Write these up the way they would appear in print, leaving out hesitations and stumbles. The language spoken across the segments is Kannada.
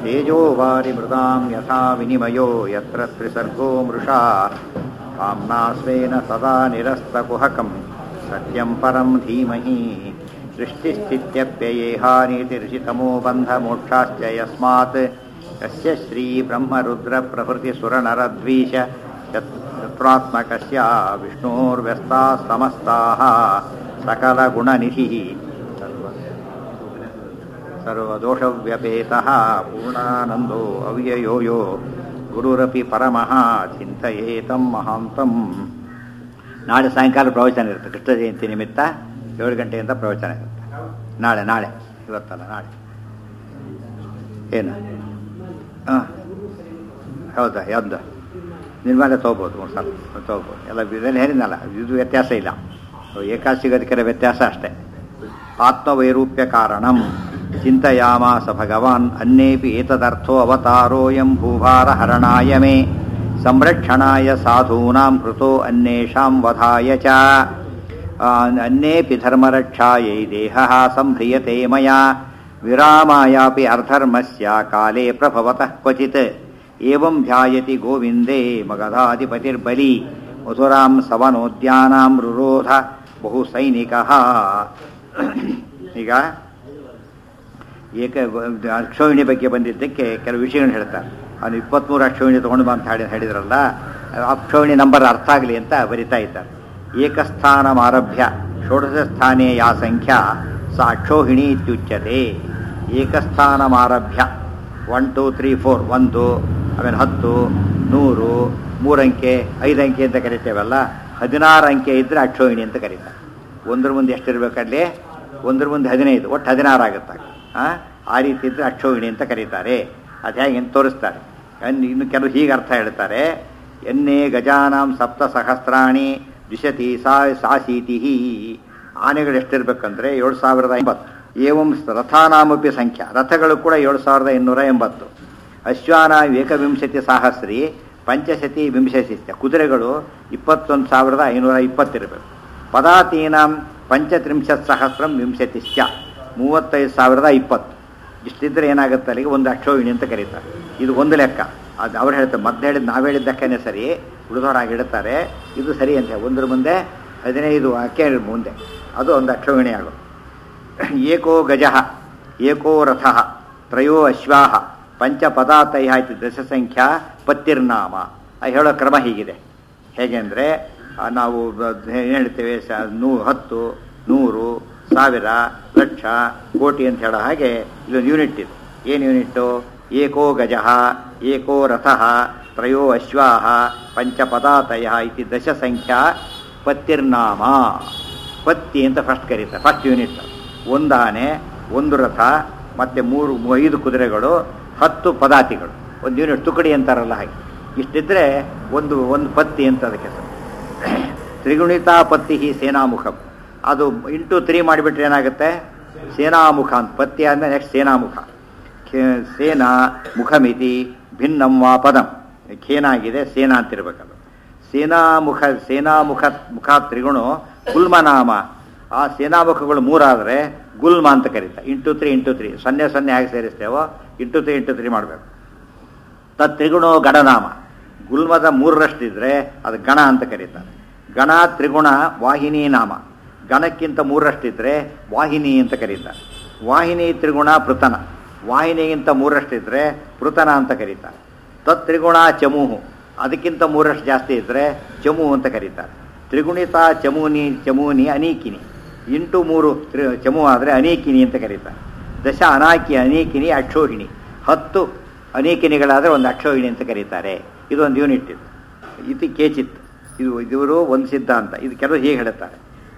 ತೇಜೋ ವಾರಿ ಮೃದಾಂ ಯಥಾ ವಿನಿಮಯೋ ಯತ್ರ ತ್ರಿಸರ್ಗೋ ಮೃಷಾ ಕಾಮ್ನಾ ಸ್ವೇನ ಸದಾ ನಿರಸ್ತಕುಹಕಂ ಸತ್ಯಂ ಪರಂ ಧೀಮಹಿ ಸೃಷ್ಟಿಸ್ಥಿತ್ಯಪ್ಯಯೇಹಾನೀತಿರ್ಷಿತಮೋ ಬಂಧಮೋಕ್ಷಾಶ್ಚ ಯಸ್ಮಾತ್ ಯಸ್ಯ ಶ್ರೀ ಬ್ರಹ್ಮರುದ್ರ ಪ್ರಭೃತಿ ಸುರನರದ್ವೀಷ ಚತುರಾತ್ಮಕಸ್ಯ ವಿಷ್ಣೋರ್ವ್ಯಸ್ತಾಃ ಸಮಸ್ತಾಃ ಸಕಲಗುಣನಿಧಿಃ ಸರ್ವದೋಷವ್ಯಪೇತಃ ಪೂರ್ಣಾನಂದೋ ಅವ್ಯಯೋ ಯೋ ಗುರುರಪಿ ಪರಮಃ ಚಿಂತಯೇತಂ ಮಹಾಂತಂ. ನಾಳೆ ಸಾಯಂಕಾಲ ಪ್ರವಚನ ಇರುತ್ತೆ. ಕೃಷ್ಣ ಜಯಂತಿ ನಿಮಿತ್ತ 7 ಗಂಟೆಯಿಂದ ಪ್ರವಚನ ಇರುತ್ತೆ. ನಾಳೆ ಇವತ್ತಲ್ಲ, ನಾಳೆ ಏನು ಹೌದಾ? ಯಾವ್ದು ನಿನ್ನ ಮೇಲೆ ತೊಗೋಬೋದು, 3 ಸಲ ತೊಗೋಬೋದು. ಎಲ್ಲ ಇದನ್ನು ಹೇಳಿದ್ನಲ್ಲ, ಇದು ವ್ಯತ್ಯಾಸ ಇಲ್ಲ. ಏಕಾದಶಿಗದಕ್ಕೆಲ್ಲ ವ್ಯತ್ಯಾಸ ಅಷ್ಟೇ. ಆತ್ಮವೈರೂಪ್ಯ ಕಾರಣಂ ಚಿಂತಯಾಮಾಸ ಭಗವಾನ್ ಅನ್ನೇಪಿ ಏತದರ್ಥೋ ಅವತಾರೋಯಂ ಭೂಭಾರ ಹರಣಾಯ ಮೇ ಸಂರಕ್ಷಣಾಯ ಸಾಧೂನಾಂ ಕೃತೋ ಅನ್ಯೇಷಾಂ ವಧಾಯ ಚ ಅನ್ಯೇಪಿ ಧರ್ಮರಕ್ಷಾಯೈ ದೇಹಃ ಸಂಭ್ರಿಯತೆ ಮಯಾ ವಿರಾಮಾಯಾಪಿ ಅರ್ಧರ್ಮಸ್ಯ ಕಾಲೇ ಪ್ರಭವತಃ ಕ್ವಚಿತ್ ಏವಂ ಧ್ಯಾಯತಿ ಗೋವಿಂದೇ ಮಗಧಾಧಿಪತಿರ್ಬಲಿ ಮಧುರಾಂ ಸವನೋದ್ಯಾನಾಂ ರುರೋಧ ಬಹು ಸೈನಿಕಃ. ಈಗ ಅಕ್ಷೋಹಿಣಿ ಬಗ್ಗೆ ಬಂದಿದ್ದಕ್ಕೆ ಕೆಲವು ವಿಷಯಗಳನ್ನು ಹೇಳ್ತಾರೆ. ಅವನು 23 ಅಕ್ಷೋಹಿಣಿ ತೊಗೊಂಡು ಬಾ ಅಂತ ಹೇಳಿದ್ರಲ್ಲ, ಅಕ್ಷೋಹಿಣಿ ನಂಬರ್ ಅರ್ಥ ಆಗಲಿ ಅಂತ ಬರಿತಾ ಇದ್ದಾರೆ. ಏಕಸ್ಥಾನಮಾರಭ್ಯ ಷೋಡಶ ಸ್ಥಾನೇ ಯಾ ಸಂಖ್ಯಾ ಸಾ ಅಕ್ಷೋಹಿಣಿ ಇತ್ಯುಚ್ಯತೆ. ಏಕಸ್ಥಾನಮಾರಭ್ಯ 1 2 3 4 1, ಆಮೇಲೆ 10, 100, 3 ಅಂಕೆ 5 ಅಂಕೆ ಅಂತ ಕರಿತೇವಲ್ಲ, 16 ಅಂಕೆ ಇದ್ದರೆ ಅಕ್ಷೋಹಿಣಿ ಅಂತ ಕರೀತಾರೆ. 1 ಮುಂದೆ ಎಷ್ಟಿರ್ಬೇಕಲ್ಲಿ? 1 ಮುಂದೆ 15, ಒಟ್ಟು 16 ಆಗುತ್ತೆ. ಆ ರೀತಿ ಇದ್ದರೆ ಅಕ್ಷೋಹಿಣಿ ಅಂತ ಕರೀತಾರೆ. ಅದು ಹೇಗೆ ಅಂತ ತೋರಿಸ್ತಾರೆ. ಇನ್ನು ಕೆಲವು ಹೀಗೆ ಅರ್ಥ ಹೇಳ್ತಾರೆ. ಎನ್ನೇ ಗಜಾನಾಂ ಸಪ್ತ ಸಹಸ್ರಾಣಿ ದ್ವಿಶತಿ ಸಾಶೀತಿ. ಆನೆಗಳು ಎಷ್ಟಿರ್ಬೇಕಂದ್ರೆ 7080. ಏವಂ ರಥಾನಾಮಪಿ ಸಂಖ್ಯಾ, ರಥಗಳು ಕೂಡ 7880. ಅಶ್ವಾನ ಏಕವಿಂಶತಿ ಸಾಹಸ್ರಿ ಪಂಚಶತಿ ವಿಂಶತಿಶ್ಚ, ಕುದುರೆಗಳು 21,520 ಇರಬೇಕು. ಪದಾತೀನಾಂ 35,000 ವಿಂಶತಿಶ್ಚ, 35,020. ಇಷ್ಟಿದ್ರೆ ಏನಾಗುತ್ತೆ ಅಲ್ಲಿಗೆ ಒಂದು ಅಕ್ಷೋಹಿಣಿ ಅಂತ ಕರೀತಾರೆ. ಇದು ಒಂದು ಲೆಕ್ಕ. ಅದು ಅವ್ರು ಹೇಳ್ತಾರೆ, ಮೊದಲು ಹೇಳಿದ್ದು ನಾವು ಹೇಳಿದ್ದಕ್ಕೇ ಸರಿ, ಉಳಿದವರಾಗಿ ಹೇಳ್ತಾರೆ ಇದು ಸರಿ ಅಂತ. 1 ಮುಂದೆ 15 ಅಕ್ಕೆ ಮುಂದೆ ಅದು ಒಂದು ಅಕ್ಷೋಹಿಣಿ ಆಗೋದು. ಏಕೋ ಗಜಃ ಏಕೋ ರಥಃ ತ್ರಯೋ ಅಶ್ವಾಹ ಪಂಚಪದಾತಯ ಇತಿ ದಶ ಸಂಖ್ಯಾ ಪತ್ತಿರ್ನಾಮ. ಹೇಳೋ ಕ್ರಮ ಹೀಗಿದೆ. ಹೇಗೆ ಅಂದರೆ ನಾವು ಏನು ಹೇಳ್ತೇವೆ, 10, 100, 1000, ಲಕ್ಷ, ಕೋಟಿ ಅಂತ ಹೇಳೋ ಹಾಗೆ ಇಲ್ಲೊಂದು ಯೂನಿಟ್ ಇದೆ. ಏನು ಯೂನಿಟ್ಟು? ಏಕೋ ಗಜಃ ಏಕೋ ರಥಃ ತ್ರಯೋ ಅಶ್ವಾಹ ಪಂಚಪದಾತಯ ಇತಿ ದಶ ಸಂಖ್ಯಾ ಪತ್ತಿರ್ನಾಮ. ಪತ್ತಿ ಅಂತ ಫಸ್ಟ್ ಕರೀತಾರೆ, ಫಸ್ಟ್ ಯೂನಿಟ್. 1 ಆನೆ, 1 ರಥ, ಮತ್ತು 5 ಕುದುರೆಗಳು, 10 ಪದಾತಿಗಳು, ಒಂದು ಯೂನಿಟ್ ತುಕಡಿ ಅಂತಾರಲ್ಲ ಹಾಗೆ. ಇಷ್ಟಿದ್ರೆ ಒಂದು ಪತ್ತಿ ಅಂತ ಅದಕ್ಕೆ. ತ್ರಿಗುಣಿತಾ ಪತ್ತಿ ಸೇನಾಮುಖ. ಅದು ಇಂಟು 3 ಮಾಡಿಬಿಟ್ರೆ ಏನಾಗುತ್ತೆ? ಸೇನಾಮುಖ ಅಂತ. ಪತ್ತಿ ಆದಮೇಲೆ ನೆಕ್ಸ್ಟ್ ಸೇನಾಮುಖ. ಸೇನಾ ಮುಖಮಿತಿ ಭಿನ್ನಂ ವಾ ಪದಂ. ಖೇನಾಗಿದೆ, ಸೇನಾ ಅಂತಿರ್ಬೇಕದು. ಸೇನಾಮುಖ ತ್ರಿಗುಣೋ ಗುಲ್ಮನಾಮ. ಆ ಸೇನಾಮುಖಗಳು 3 ಆದರೆ ಗುಲ್ಮ ಅಂತ ಕರೀತಾರೆ. ಇಂಟು 3 0 ಹೇಗೆ ಸೇರಿಸ್ತೇವೋ ಇಂಟು 3 ಮಾಡಬೇಕು. ತತ್ ತ್ರಿಗುಣೋ ಗಣನಾಮ. ಗುಲ್ಮದ 3ರಷ್ಟಿದ್ರೆ ಅದು ಗಣ ಅಂತ ಕರೀತಾರೆ. ಗಣ ತ್ರಿಗುಣ ವಾಹಿನಿ ನಾಮ. ಗಣಕ್ಕಿಂತ 3ರಷ್ಟಿದ್ರೆ ವಾಹಿನಿ ಅಂತ ಕರೀತಾರೆ. ವಾಹಿನಿ ತ್ರಿಗುಣ ಪೃತನ. ವಾಹಿನಿಗಿಂತ 3ರಷ್ಟಿದ್ರೆ ಪೃತನ ಅಂತ ಕರೀತಾರೆ. ತತ್ ತ್ರಿಗುಣ ಚಮೂಹು. ಅದಕ್ಕಿಂತ 3ರಷ್ಟು ಜಾಸ್ತಿ ಇದ್ದರೆ ಚಮು ಅಂತ ಕರೀತಾರೆ. ತ್ರಿಗುಣಿತ ಚಮೂನಿ ಅನೀಕಿನಿ. ಇಂಟು 3 ಚಮು ಆದರೆ ಅನೀಕಿನಿ ಅಂತ ಕರೀತಾರೆ. ದಶ ಅನೀಕಿನಿ ಅಕ್ಷೋಹಿಣಿ. 10 ಅನೀಕಿನಿಗಳಾದರೆ ಒಂದು ಅಕ್ಷೋಹಿಣಿ ಅಂತ ಕರೀತಾರೆ. ಇದೊಂದು ಯೂನಿಟ್. ಇದು ಕೇಚಿತ್. ಇವರು ಒಂದು ಸಿದ್ಧಾಂತ. ಇದು ಕೆಲವು ಹೀಗೆ ಹೇಳುತ್ತಾರೆ.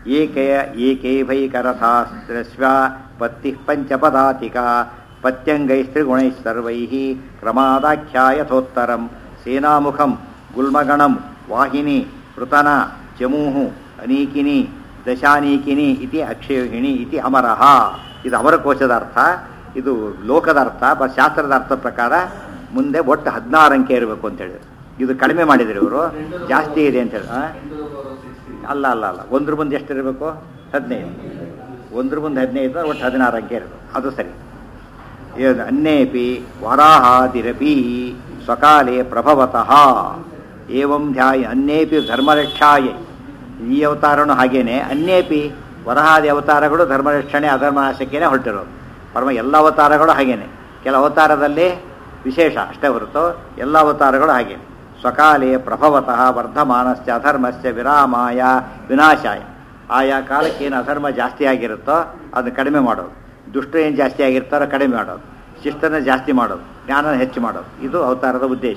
ಏಕೈಕರಥಾಶ್ವ ಪತ್ತಿ ಪಂಚಪದಾತಿಕ ಪತ್ಯಂಗೈಸ್ತ್ರಿಗುಣೈ ಸರ್ವೈ ಕ್ರಮಾದಾಖ್ಯಾಯಥೋತ್ತರಂ ಸೇನಾಮುಖಂ ಗುಲ್ಮಗಣಂ ವಾಹಿನಿ ಪೃತನ ಚಮೂಹು ಅನೀಕಿನಿ ದಶಾನೀಕಿನಿ ಇತಿ ಅಕ್ಷಯೋಹಿಣಿ ಇತಿ ಅಮರಃ. ಇದು ಅಮರಕೋಶದ ಅರ್ಥ. ಇದು ಲೋಕದ ಅರ್ಥ. ಶಾಸ್ತ್ರದ ಅರ್ಥದ ಪ್ರಕಾರ ಮುಂದೆ ಒಟ್ಟು 16 ಅಂಕೆ ಇರಬೇಕು ಅಂತ ಹೇಳಿದ್ರು. ಇದು ಕಡಿಮೆ ಮಾಡಿದ್ರು ಇವರು, ಜಾಸ್ತಿ ಇದೆ ಅಂತ ಹೇಳಿ. ಅಲ್ಲ 1 ಮುಂದೆ ಎಷ್ಟಿರಬೇಕು? 15. 1 ಮುಂದೆ 15, ಒಟ್ಟು 16 ಅಂಕೆ ಇರಬೇಕು. ಅದು ಸರಿ. ಅನ್ಯೇಪಿ ವರಾಹಾದಿರಪಿ ಸ್ವಕಾಲೇ ಪ್ರಭವತಃ ಏವಂ ಧ್ಯಾಯ ಅನ್ಯೇಪಿ ಧರ್ಮರಕ್ಷಾಯ. ಈ ಅವತಾರನೂ ಹಾಗೇನೆ, ಅನ್ಯೇಪಿ ವರಹಾದಿ ಅವತಾರಗಳು ಧರ್ಮರಕ್ಷಣೆ ಅಧರ್ಮನಾಶಕ್ಕೇನೆ ಹೊರಟಿರೋದು. ಪರಮ ಎಲ್ಲ ಅವತಾರಗಳು ಹಾಗೇನೆ, ಕೆಲ ಅವತಾರದಲ್ಲಿ ವಿಶೇಷ ಅಷ್ಟೇ ಹೊರತು ಎಲ್ಲ ಅವತಾರಗಳು ಹಾಗೇನೆ. ಸ್ವಕಾಲೇ ಪ್ರಭವತಃ ವರ್ಧಮಾನಸ್ಯ ಅಧರ್ಮಸ್ಯ ವಿರಾಮಾಯ ವಿನಾಶಾಯ. ಆಯಾ ಕಾಲಕ್ಕೇನು ಅಧರ್ಮ ಜಾಸ್ತಿ ಆಗಿರುತ್ತೋ ಅದನ್ನು ಕಡಿಮೆ ಮಾಡೋದು, ದುಷ್ಟರು ಏನು ಜಾಸ್ತಿ ಆಗಿರ್ತಾರೋ ಕಡಿಮೆ ಮಾಡೋದು, ಶಿಸ್ತನ್ನು ಜಾಸ್ತಿ ಮಾಡೋದು, ಜ್ಞಾನ ಹೆಚ್ಚು ಮಾಡೋದು, ಇದು ಅವತಾರದ ಉದ್ದೇಶ.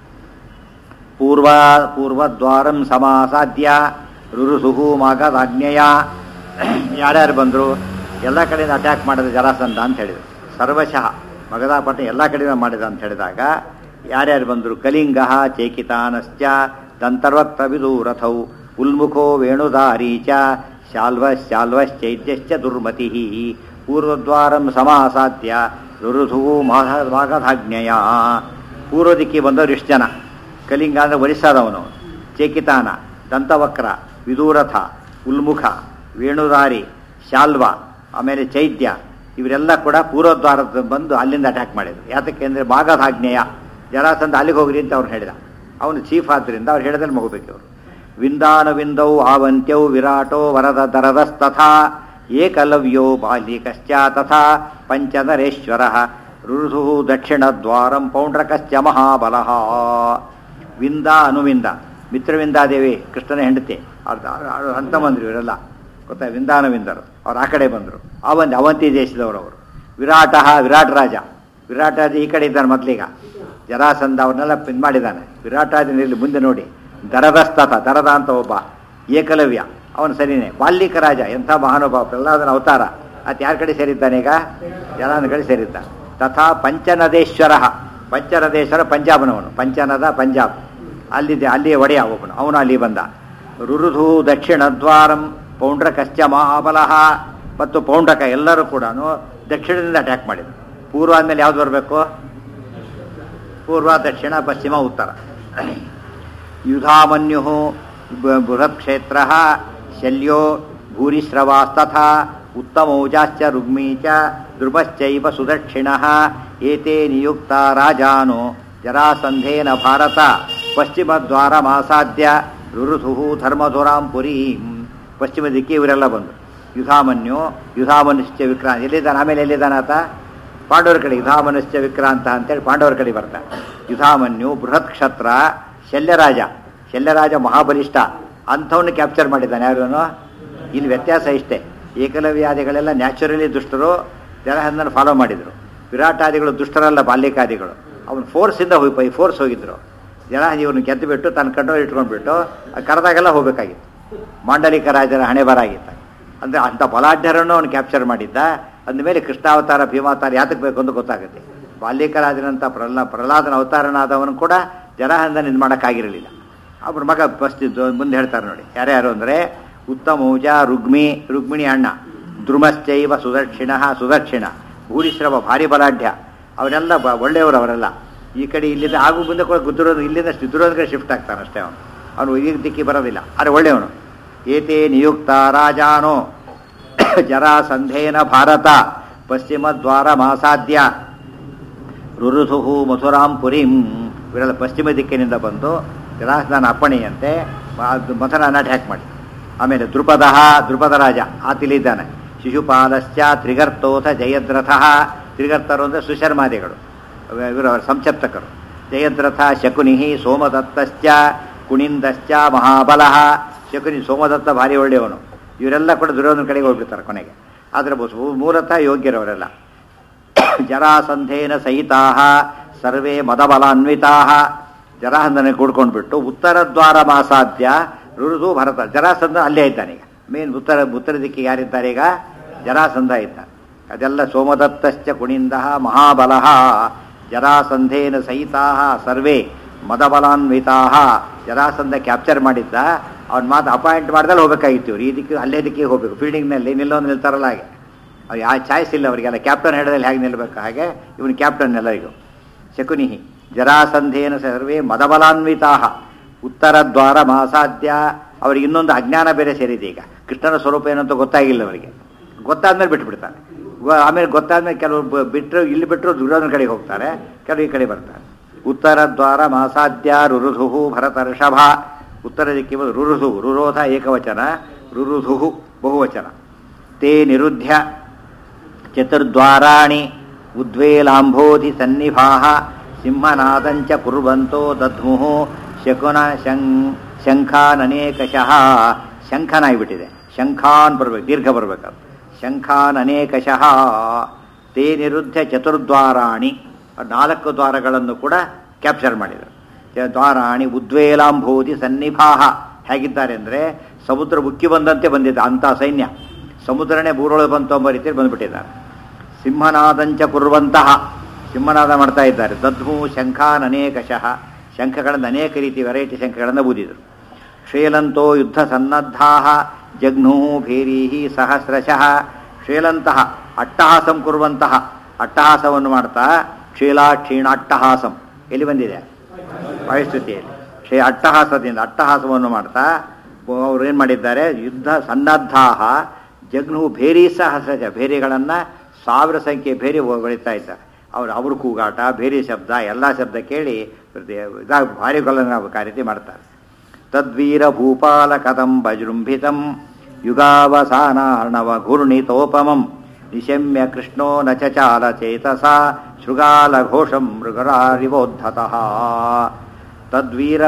ಪೂರ್ವದ್ವಾರಂ ಸಮಾಸಾದ್ಯ ರುರುಸುಹು ಮಗದಾಜ್ಞೆಯ. ಯಾರ್ಯಾರು ಬಂದರು ಎಲ್ಲ ಕಡೆಯಿಂದ ಅಟ್ಯಾಕ್ ಮಾಡಿದ ಜರಾಸಂಧ ಅಂತ ಹೇಳಿದರು. ಸರ್ವಶಃ ಮಗಧಾಪಟ್ಟಣ ಎಲ್ಲ ಕಡೆಯಿಂದ ಮಾಡಿದ ಅಂತ ಹೇಳಿದಾಗ ಯಾರ್ಯಾರು ಬಂದರು? ಕಲಿಂಗ ಚೇಕಿತಾನಶ್ಚ ದಂತರ್ವಕ್ತವಿದೂರಥೌ ಉಲ್ಮುಖೋ ವೇಣುಧಾರೀ ಚ ಶಾಲ್ವಶ್ಚೈದ್ಯಶ್ಚ ದುರ್ಮತಿ. ಪೂರ್ವದ್ವಾರಂ ಸಮಾಸಾದ್ಯ ರುರುಧುವು ಮಗಧಾಜ್ಞೆಯ. ಪೂರ್ವ ದಿಕ್ಕಿ ಬಂದವರು ಇಷ್ಟು ಜನ. ಕಲಿಂಗ ಅಂದರೆ ಒರಿಸ್ಸಾದವನು, ಚೇಕಿತಾನ, ದಂತವಕ್ರ, ವಿದೂರಥ, ಉಲ್ಮುಖ, ವೇಣುಧಾರಿ, ಶಾಲ್ವ, ಆಮೇಲೆ ಚೈದ್ಯ, ಇವರೆಲ್ಲ ಕೂಡ ಪೂರ್ವದ್ವಾರದ ಬಂದು ಅಲ್ಲಿಂದ ಅಟ್ಯಾಕ್ ಮಾಡಿದರು. ಯಾತಕ್ಕೆ ಅಂದರೆ ಭಾಗಧಾಜ್ಞೆಯ, ಜರಾಸಂಧ ಅಲ್ಲಿಗೆ ಹೋಗ್ರಿ ಅಂತ ಅವ್ರು ಹೇಳಿದ. ಅವನು ಚೀಫ್ ಆದ್ದರಿಂದ ಅವ್ರು ಹೇಳಿದಲ್ಲಿ ಮಗೋಬೇಕು ಅವರು. ವಿಂದಾನುವಿಂದೌ ಆವಂತ್ಯೌ ವಿರಾಟೋ ವರದ ದರದಸ್ತಥಾ ಏಕಲವ್ಯೋ ಬಾಲಿಕಶ್ಚ ತಥಾ ಪಂಚನರೇಶ್ವರ ರುರುಧು ದಕ್ಷಿಣದ್ವಾರಂ ಪೌಂಡ್ರಕಶ್ಚ ಮಹಾಬಲಃ. ವಿಂದ ಅನುವಿಂದ, ಮಿತ್ರವಿಂದಾದೇವಿ ಕೃಷ್ಣನ ಹೆಂಡತಿ, ಅಂತ ಬಂದರು ಇವರೆಲ್ಲ ಗೊತ್ತಾ, ವಿಂದಾನುವಿಂದರು. ಅವ್ರು ಆ ಕಡೆ ಬಂದರು. ಅವಂತಿ ದೇಶದವರು ಅವರು. ವಿರಾಟ್ ರಾಜ, ವಿರಾಟ್ ರಾಜ ಈ ಕಡೆ ಇದ್ದಾನೆ ಮೊದಲೀಗ. ಜರಾಸಂಧ ಅವ್ರನ್ನೆಲ್ಲ ಇದು ಮಾಡಿದ್ದಾನೆ. ವಿರಾಟ್ ರಾಜನಲ್ಲಿ ಮುಂದೆ ನೋಡಿ, ದರದಸ್ತಥ, ದರದ ಅಂತ ಒಬ್ಬ, ಏಕಲವ್ಯ ಅವನು ಸರಿನೇ. ಬಾಲ್ಯಕ ರಾಜ ಎಂಥ ಮಹಾನುಭಾವ, ಪ್ರಹ್ಲಾದನ ಅವತಾರ. ಅದು ಯಾರ ಕಡೆ ಸೇರಿದ್ದಾನೆ ಈಗ? ಜರಾಸಂಧ ಕಡೆ ಸೇರಿದ್ದಾನೆ. ತಥಾ ಪಂಚನದೇಶ್ವರ, ಪಂಚನದೇಶ್ವರ ಪಂಜಾಬ್ನವನು, ಪಂಚನದ ಪಂಜಾಬ್ ಅಲ್ಲಿದೆ, ಅಲ್ಲಿಯೇ ಒಡೆಯ ಒಬ್ಬನು, ಅವನು ಅಲ್ಲಿ ಬಂದ. ರುರುಧು ದಕ್ಷಿಣದ್ವಾರಂ ಪೌಂಡ್ರಕಶ್ಚ ಮಹಾಬಲಃ. ಮತ್ತು ಪೌಂಡ್ರಕ ಎಲ್ಲರೂ ಕೂಡ ದಕ್ಷಿಣದಿಂದ ಅಟ್ಯಾಕ್ ಮಾಡಿದರು. ಪೂರ್ವ ಆದಮೇಲೆ ಯಾವ್ದು ಬರಬೇಕು? ಪೂರ್ವ, ದಕ್ಷಿಣ, ಪಶ್ಚಿಮ, ಉತ್ತರ. ಯುಧಾಮನ್ಯು ಬೃಹತ್ ಕ್ಷೇತ್ರ ಶಲ್ಯೋ ಭೂರಿಶ್ರವಾಸ್ತಥಾ ಉತ್ತಮೌಜಾಶ್ಚ ರುಗ್ಮೀ ಚ ಧ್ರುವಶ್ಚೈವ ಸುದಕ್ಷಿಣ ಏತೇ ನಿಯುಕ್ತ ರಾಜಾನೋ ಜರಾಸಂಧೇನ ಭಾರತ ಪಶ್ಚಿಮದ್ವಾರಮಾಸಾದ್ಯ ರುರುಧು ಧರ್ಮಧುರಾಂ ಪುರೀಂ. ಪಶ್ಚಿಮ ದಿಕ್ಕಿ ಇವರೆಲ್ಲ ಬಂದರು. ಯುಧಾಮನುಶ್ಚ ವಿಕ್ರಾಂತ ಎಲ್ಲಿದ್ದಾನೆ? ಆಮೇಲೆ ಎಲ್ಲಿದ್ದಾನಾತ? ಪಾಂಡವರ ಕಡೆ. ಯುಧಾಮನುಶ್ಚ ವಿಕ್ರಾಂತ ಅಂತೇಳಿ ಪಾಂಡವರ ಕಡೆ ಬರ್ತಾನೆ. ಯುಧಾಮನ್ಯು ಬೃಹತ್ ಕ್ಷತ್ರ, ಶಲ್ಯರಾಜ ಮಹಾಬಲಿಷ್ಠ, ಅಂಥವನ್ನು ಕ್ಯಾಪ್ಚರ್ ಮಾಡಿದ್ದಾನೆ. ಯಾರೂನು ಇಲ್ಲಿ ವ್ಯತ್ಯಾಸ ಇಷ್ಟೇ, ಏಕಲವ್ಯಾದಿಗಳೆಲ್ಲ ನ್ಯಾಚುರಲಿ ದುಷ್ಟರು, ಜರಾಸಂಧನ ಫಾಲೋ ಮಾಡಿದರು. ವಿರಾಟಾದಿಗಳು ದುಷ್ಟರಲ್ಲ, ಬಾಲ್ಯಕಾದಿಗಳು. ಅವನು ಫೋರ್ಸಿಂದ ಫೋರ್ಸ್ ಹೋಗಿದ್ರು. ಇವ್ರನ್ನ ಗೆದ್ದುಬಿಟ್ಟು ತನ್ನ ಕಂಟ್ರೋಲ್ ಇಟ್ಕೊಂಡ್ಬಿಟ್ಟು ಕರೆದಾಗೆಲ್ಲ ಹೋಗಬೇಕಾಗಿತ್ತು. ಮಾಂಡಲಿಕ ರಾಜರ ಹಣೆ ಬರಾಗಿತ್ತು. ಅಂದರೆ ಅಂಥ ಬಲಾಢ್ಯರನ್ನು ಅವನು ಕ್ಯಾಪ್ಚರ್ ಮಾಡಿದ್ದ. ಅಂದಮೇಲೆ ಕೃಷ್ಣಾವತಾರ, ಭೀಮಾವತಾರ ಯಾತಕ್ಕೆ ಬೇಕು ಅಂತ ಗೊತ್ತಾಗುತ್ತೆ. ಬಾಲ್ಯಕ ರಾಜನಂಥ ಪ್ರಹ್ಲಾದನ ಅವತಾರನಾದವನು ಕೂಡ ಜರಾಸಂಧನ ಇದು ಮಾಡೋಕ್ಕಾಗಿರಲಿಲ್ಲ. ಅವ್ರ ಮಗ ಫಸ್ಟಿದ್ದು ಮುಂದೆ ಹೇಳ್ತಾರೆ ನೋಡಿ, ಯಾರ್ಯಾರು ಅಂದರೆ ಉತ್ತಮೌಜ, ರುಗ್ಮಿಣಿ ಅಣ್ಣ, ಧ್ರುಮಶ್ಚೈವ ಸುದಕ್ಷಿಣ, ಭೂರಿಶ್ರವ ಭಾರಿ ಬಲಾಢ್ಯ, ಅವರೆಲ್ಲ ಒಳ್ಳೆಯವರು. ಅವರೆಲ್ಲ ಈ ಕಡೆ ಇಲ್ಲಿಂದ ಆಗು ಮುಂದೆ ಕೂಡ ದುರ್ಯೋಧನ, ಇಲ್ಲಿಂದ ದುರ್ಯೋಧನ ಶಿಫ್ಟ್ ಆಗ್ತಾನೆ ಅಷ್ಟೇ. ಅವನು ಈ ದಿಕ್ಕಿ ಬರೋದಿಲ್ಲ, ಆದರೆ ಒಳ್ಳೆಯವನು. ಏತೇ ನಿಯುಕ್ತ ರಾಜಾನೋ ಜರಾಸಂಧೇನ ಭಾರತ ಪಶ್ಚಿಮದ್ವಾರ ಮಾಸಾದ್ಯ ರುರುಧು ಮಥುರಾಂ ಪುರೀಂ. ಇವರೆಲ್ಲ ಪಶ್ಚಿಮ ದಿಕ್ಕಿನಿಂದ ಬಂದು ಜರಾಸಂಧನ ಅಪ್ಪಣೆಯಂತೆ ಮಥುರಾನ ಅಟ್ಯಾಕ್ ಮಾಡಿ. ಆಮೇಲೆ ದ್ರುಪದ ರಾಜ ಆತಿಲಿದ್ದಾನೆ. ಶಿಶುಪಾಲಶ್ಚ ತ್ರಿಗರ್ತೋಥ ಜಯದ್ರಥ. ತ್ರಿಗರ್ತರು ಅಂದರೆ ಸುಶರ್ಮಾದಿಗಳು, ಇವರು ಸಂಕ್ಷಪ್ತಕರು. ಜಯದ್ರಥ ಶಕುನಿ ಸೋಮದತ್ತಶ್ಚ ಕುಣಿಂದಶ್ಚ ಮಹಾಬಲಃ. ಶಕುನಿ ಸೋಮದತ್ತ ಭಾರಿ ಒಳ್ಳೆಯವನು. ಇವರೆಲ್ಲ ಕೂಡ ದುರ್ಯೋಧನ ಕಡೆಗೆ ಹೋಗ್ಬಿಡ್ತಾರೆ ಕೊನೆಗೆ. ಆದರೆ ಮೂಲತಃ ಯೋಗ್ಯರವರೆಲ್ಲ. ಜರಾಸಂಧೇನ ಸಹಿತಾ ಸರ್ವೇ ಮದಬಲಾನ್ವಿತಾ. ಜರಾಸಂಧನ ಕೂಡ್ಕೊಂಡ್ಬಿಟ್ಟು ಉತ್ತರದ್ವಾರ ಮಾಸಾದ್ಯ ರುರುಧು ಭರತ. ಜರಾಸಂಧ ಅಲ್ಲೇ ಇದ್ದಾನೆ ಈಗ. ಮೇನ್ ಉತ್ತರ ದಿಕ್ಕಿಗೆ ಯಾರಿದ್ದಾರೆ ಈಗ? ಜರಾಸಂಧ ಇದ್ದಾನೆ. ಅದೆಲ್ಲ ಸೋಮದತ್ತಶ್ಚ ಕುಣಿಂದ ಮಹಾಬಲಃ ಜರಾಸಂಧೇನ ಸಹಿತಾ ಸರ್ವೇ ಮದಬಲಾನ್ವಿತಾ. ಜರಾಸಂಧ ಕ್ಯಾಪ್ಚರ್ ಮಾಡಿದ್ದ. ಅವ್ನ ಮಾತು ಅಪಾಯಿಂಟ್ ಮಾಡ್ದಲ್ಲಿ ಹೋಗಬೇಕಾಗಿತ್ತು ಇವ್ರು. ಈ ದಿಕ್ಕು ಅಲ್ಲೇ ದಿಕ್ಕಿಗೆ ಹೋಗಬೇಕು. ಫೀಲ್ಡಿಂಗ್ನಲ್ಲಿ ನಿಲ್ತಾರಲ್ಲ ಹಾಗೆ. ಅವ್ರು ಯಾವ ಚಾಯ್ಸ್ ಇಲ್ಲ ಅವರಿಗೆಲ್ಲ. ಕ್ಯಾಪ್ಟನ್ ಹೇಳೋದಲ್ಲಿ ಹೇಗೆ ನಿಲ್ಲಬೇಕು ಹಾಗೆ ಇವನು ಕ್ಯಾಪ್ಟನ್ ಎಲ್ಲರಿಗೂ. ಶಕುನಿ ಜರಾಸಂಧೇನ ಸರ್ವೇ ಮದಬಲಾನ್ವಿತಾ ಉತ್ತರದ್ವಾರ ಮಾಸಾದ್ಯ. ಅವ್ರಿಗೆ ಇನ್ನೊಂದು ಅಜ್ಞಾನ ಬೇರೆ ಸೇರಿದೆ ಈಗ. ಕೃಷ್ಣನ ಸ್ವರೂಪ ಏನಂತ ಗೊತ್ತಾಗಿಲ್ಲ ಅವರಿಗೆ. ಗೊತ್ತಾದ್ಮೇಲೆ ಬಿಟ್ಬಿಡ್ತಾನೆ. ಆಮೇಲೆ ಗೊತ್ತಾದ್ಮೇಲೆ ಕೆಲವರು ಬಿಟ್ಟರು, ಇಲ್ಲಿ ಬಿಟ್ಟರು ದುರ್ಯೋಧನ ಕಡೆಗೆ ಹೋಗ್ತಾರೆ, ಕೆಲವು ಈ ಕಡೆ ಬರ್ತಾರೆ. ಉತ್ತರ ದ್ವಾರ ಮಾಸಾದ್ಯ ರುರುಧು ಭರತ ಋಷಭ. ಉತ್ತರ ದಿಕ್ಕಿ ರುರುಧು, ರುರೋಧ ಏಕವಚನ, ರುರುಧು ಬಹುವಚನ. ತೇ ನಿರುದ್ಧ್ಯ ಚತುರ್ದ್ವಾರಾಣಿ ಉದ್ವೇಲಾಂಬೋಧಿ ಸನ್ನಿಭಾಹ ಸಿಂಹನಾದಂಚ ಕುರ್ವಂತೋ ದಧ್ಮುಃ ಶಕುನ ಶಂಖಾನನೇಕಶಃ. ಶಂಖನಾಗಿಬಿಟ್ಟಿದೆ, ಶಂಖಾನ್ ಬರ್ಬೇಕು, ದೀರ್ಘ ಬರ್ಬೇಕು. ಶಂಖಾನನೇಕಶಃ. ತೇ ನಿರುದ್ಧ ಚತುರ್ದ್ವಾರಾಣಿ, 4 ದ್ವಾರಗಳನ್ನು ಕೂಡ ಕ್ಯಾಪ್ಚರ್ ಮಾಡಿದರು. ದ್ವಾರಾಣಿ ಉದ್ವೇಲಾಂಬೋಧಿ ಸನ್ನಿಭಾಹ. ಹೇಗಿದ್ದಾರೆ ಅಂದರೆ ಸಮುದ್ರ ಉಕ್ಕಿ ಬಂದಂತೆ ಬಂದಿದ್ದ ಅಂಥ ಸೈನ್ಯ, ಸಮುದ್ರನೇ ಬೂರೊಳಗೆ ಬಂತು ಎಂಬ ರೀತಿಯಲ್ಲಿ ಬಂದುಬಿಟ್ಟಿದ್ದಾರೆ. ಸಿಂಹನಾದಂಚ ಕುರ್ವಂತಹ, ಸಿಂಹನಾದ ಮಾಡ್ತಾ ಇದ್ದಾರೆ. ದಧ್ಮು ಶಂಖಾನ್ ಅನೇಕಶಃ, ಶಂಖಗಳನ್ನು ಅನೇಕ ರೀತಿ ವೆರೈಟಿ ಶಂಖಗಳನ್ನು ಬೂದಿದರು. ಶ್ರೀಲಂತೋ ಯುದ್ಧ ಸನ್ನದ್ಧಾ ಜಘ್ನೂ ಭೇರೀಹಿ ಸಹಸ್ರಶಃ. ಶ್ರೀಲಂತಹ ಅಟ್ಟಹಾಸಂ ಕುರುವಂತಹ, ಅಟ್ಟಹಾಸವನ್ನು ಮಾಡ್ತಾ ಕ್ಷೀಲಾ ಕ್ಷೀಣ ಅಟ್ಟಹಾಸಂ ಎಲ್ಲಿ ಬಂದಿದೆ ವಾಯುಸ್ತುತಿಯಲ್ಲಿ. ಅಟ್ಟಹಾಸದಿಂದ ಅಟ್ಟಹಾಸವನ್ನು ಮಾಡ್ತಾ ಅವರು ಏನು ಮಾಡಿದ್ದಾರೆ, ಯುದ್ಧ ಸನ್ನದ್ಧಾಹ ಜಘ್ನು ಭೇರಿ ಸಹಸ್ರಜ, ಭೇರಿಗಳನ್ನು 1000 ಸಂಖ್ಯೆ ಭೇರಿ ಹೊಳಿತಾ ಇದ್ದಾರೆ. ಅವ್ರ ಕೂಗಾಟ, ಭೇರಿ ಶಬ್ದ, ಎಲ್ಲ ಶಬ್ದ ಕೇಳಿ ಭಾರಿ ಕಾರ್ಯತೆ ಮಾಡ್ತಾರೆ. ತದ್ವೀರ ಭೂಪಾಲ ಕದಂಬ ಜೃಂಭಿತಂ ಯುಗಾವಸಾನಾರ್ಣವ ಘೂರ್ಣಿತೋಪಮಂ ನಿಶಮ್ಯ ಕೃಷ್ಣೋ ನ ಚಚಾಲ ಚೇತಸ ಶೃಗಾಲ ಘೋಷಂ ಮೃಗರಾರಿವೋದ್ಧತಃ. ತದ್ವೀರ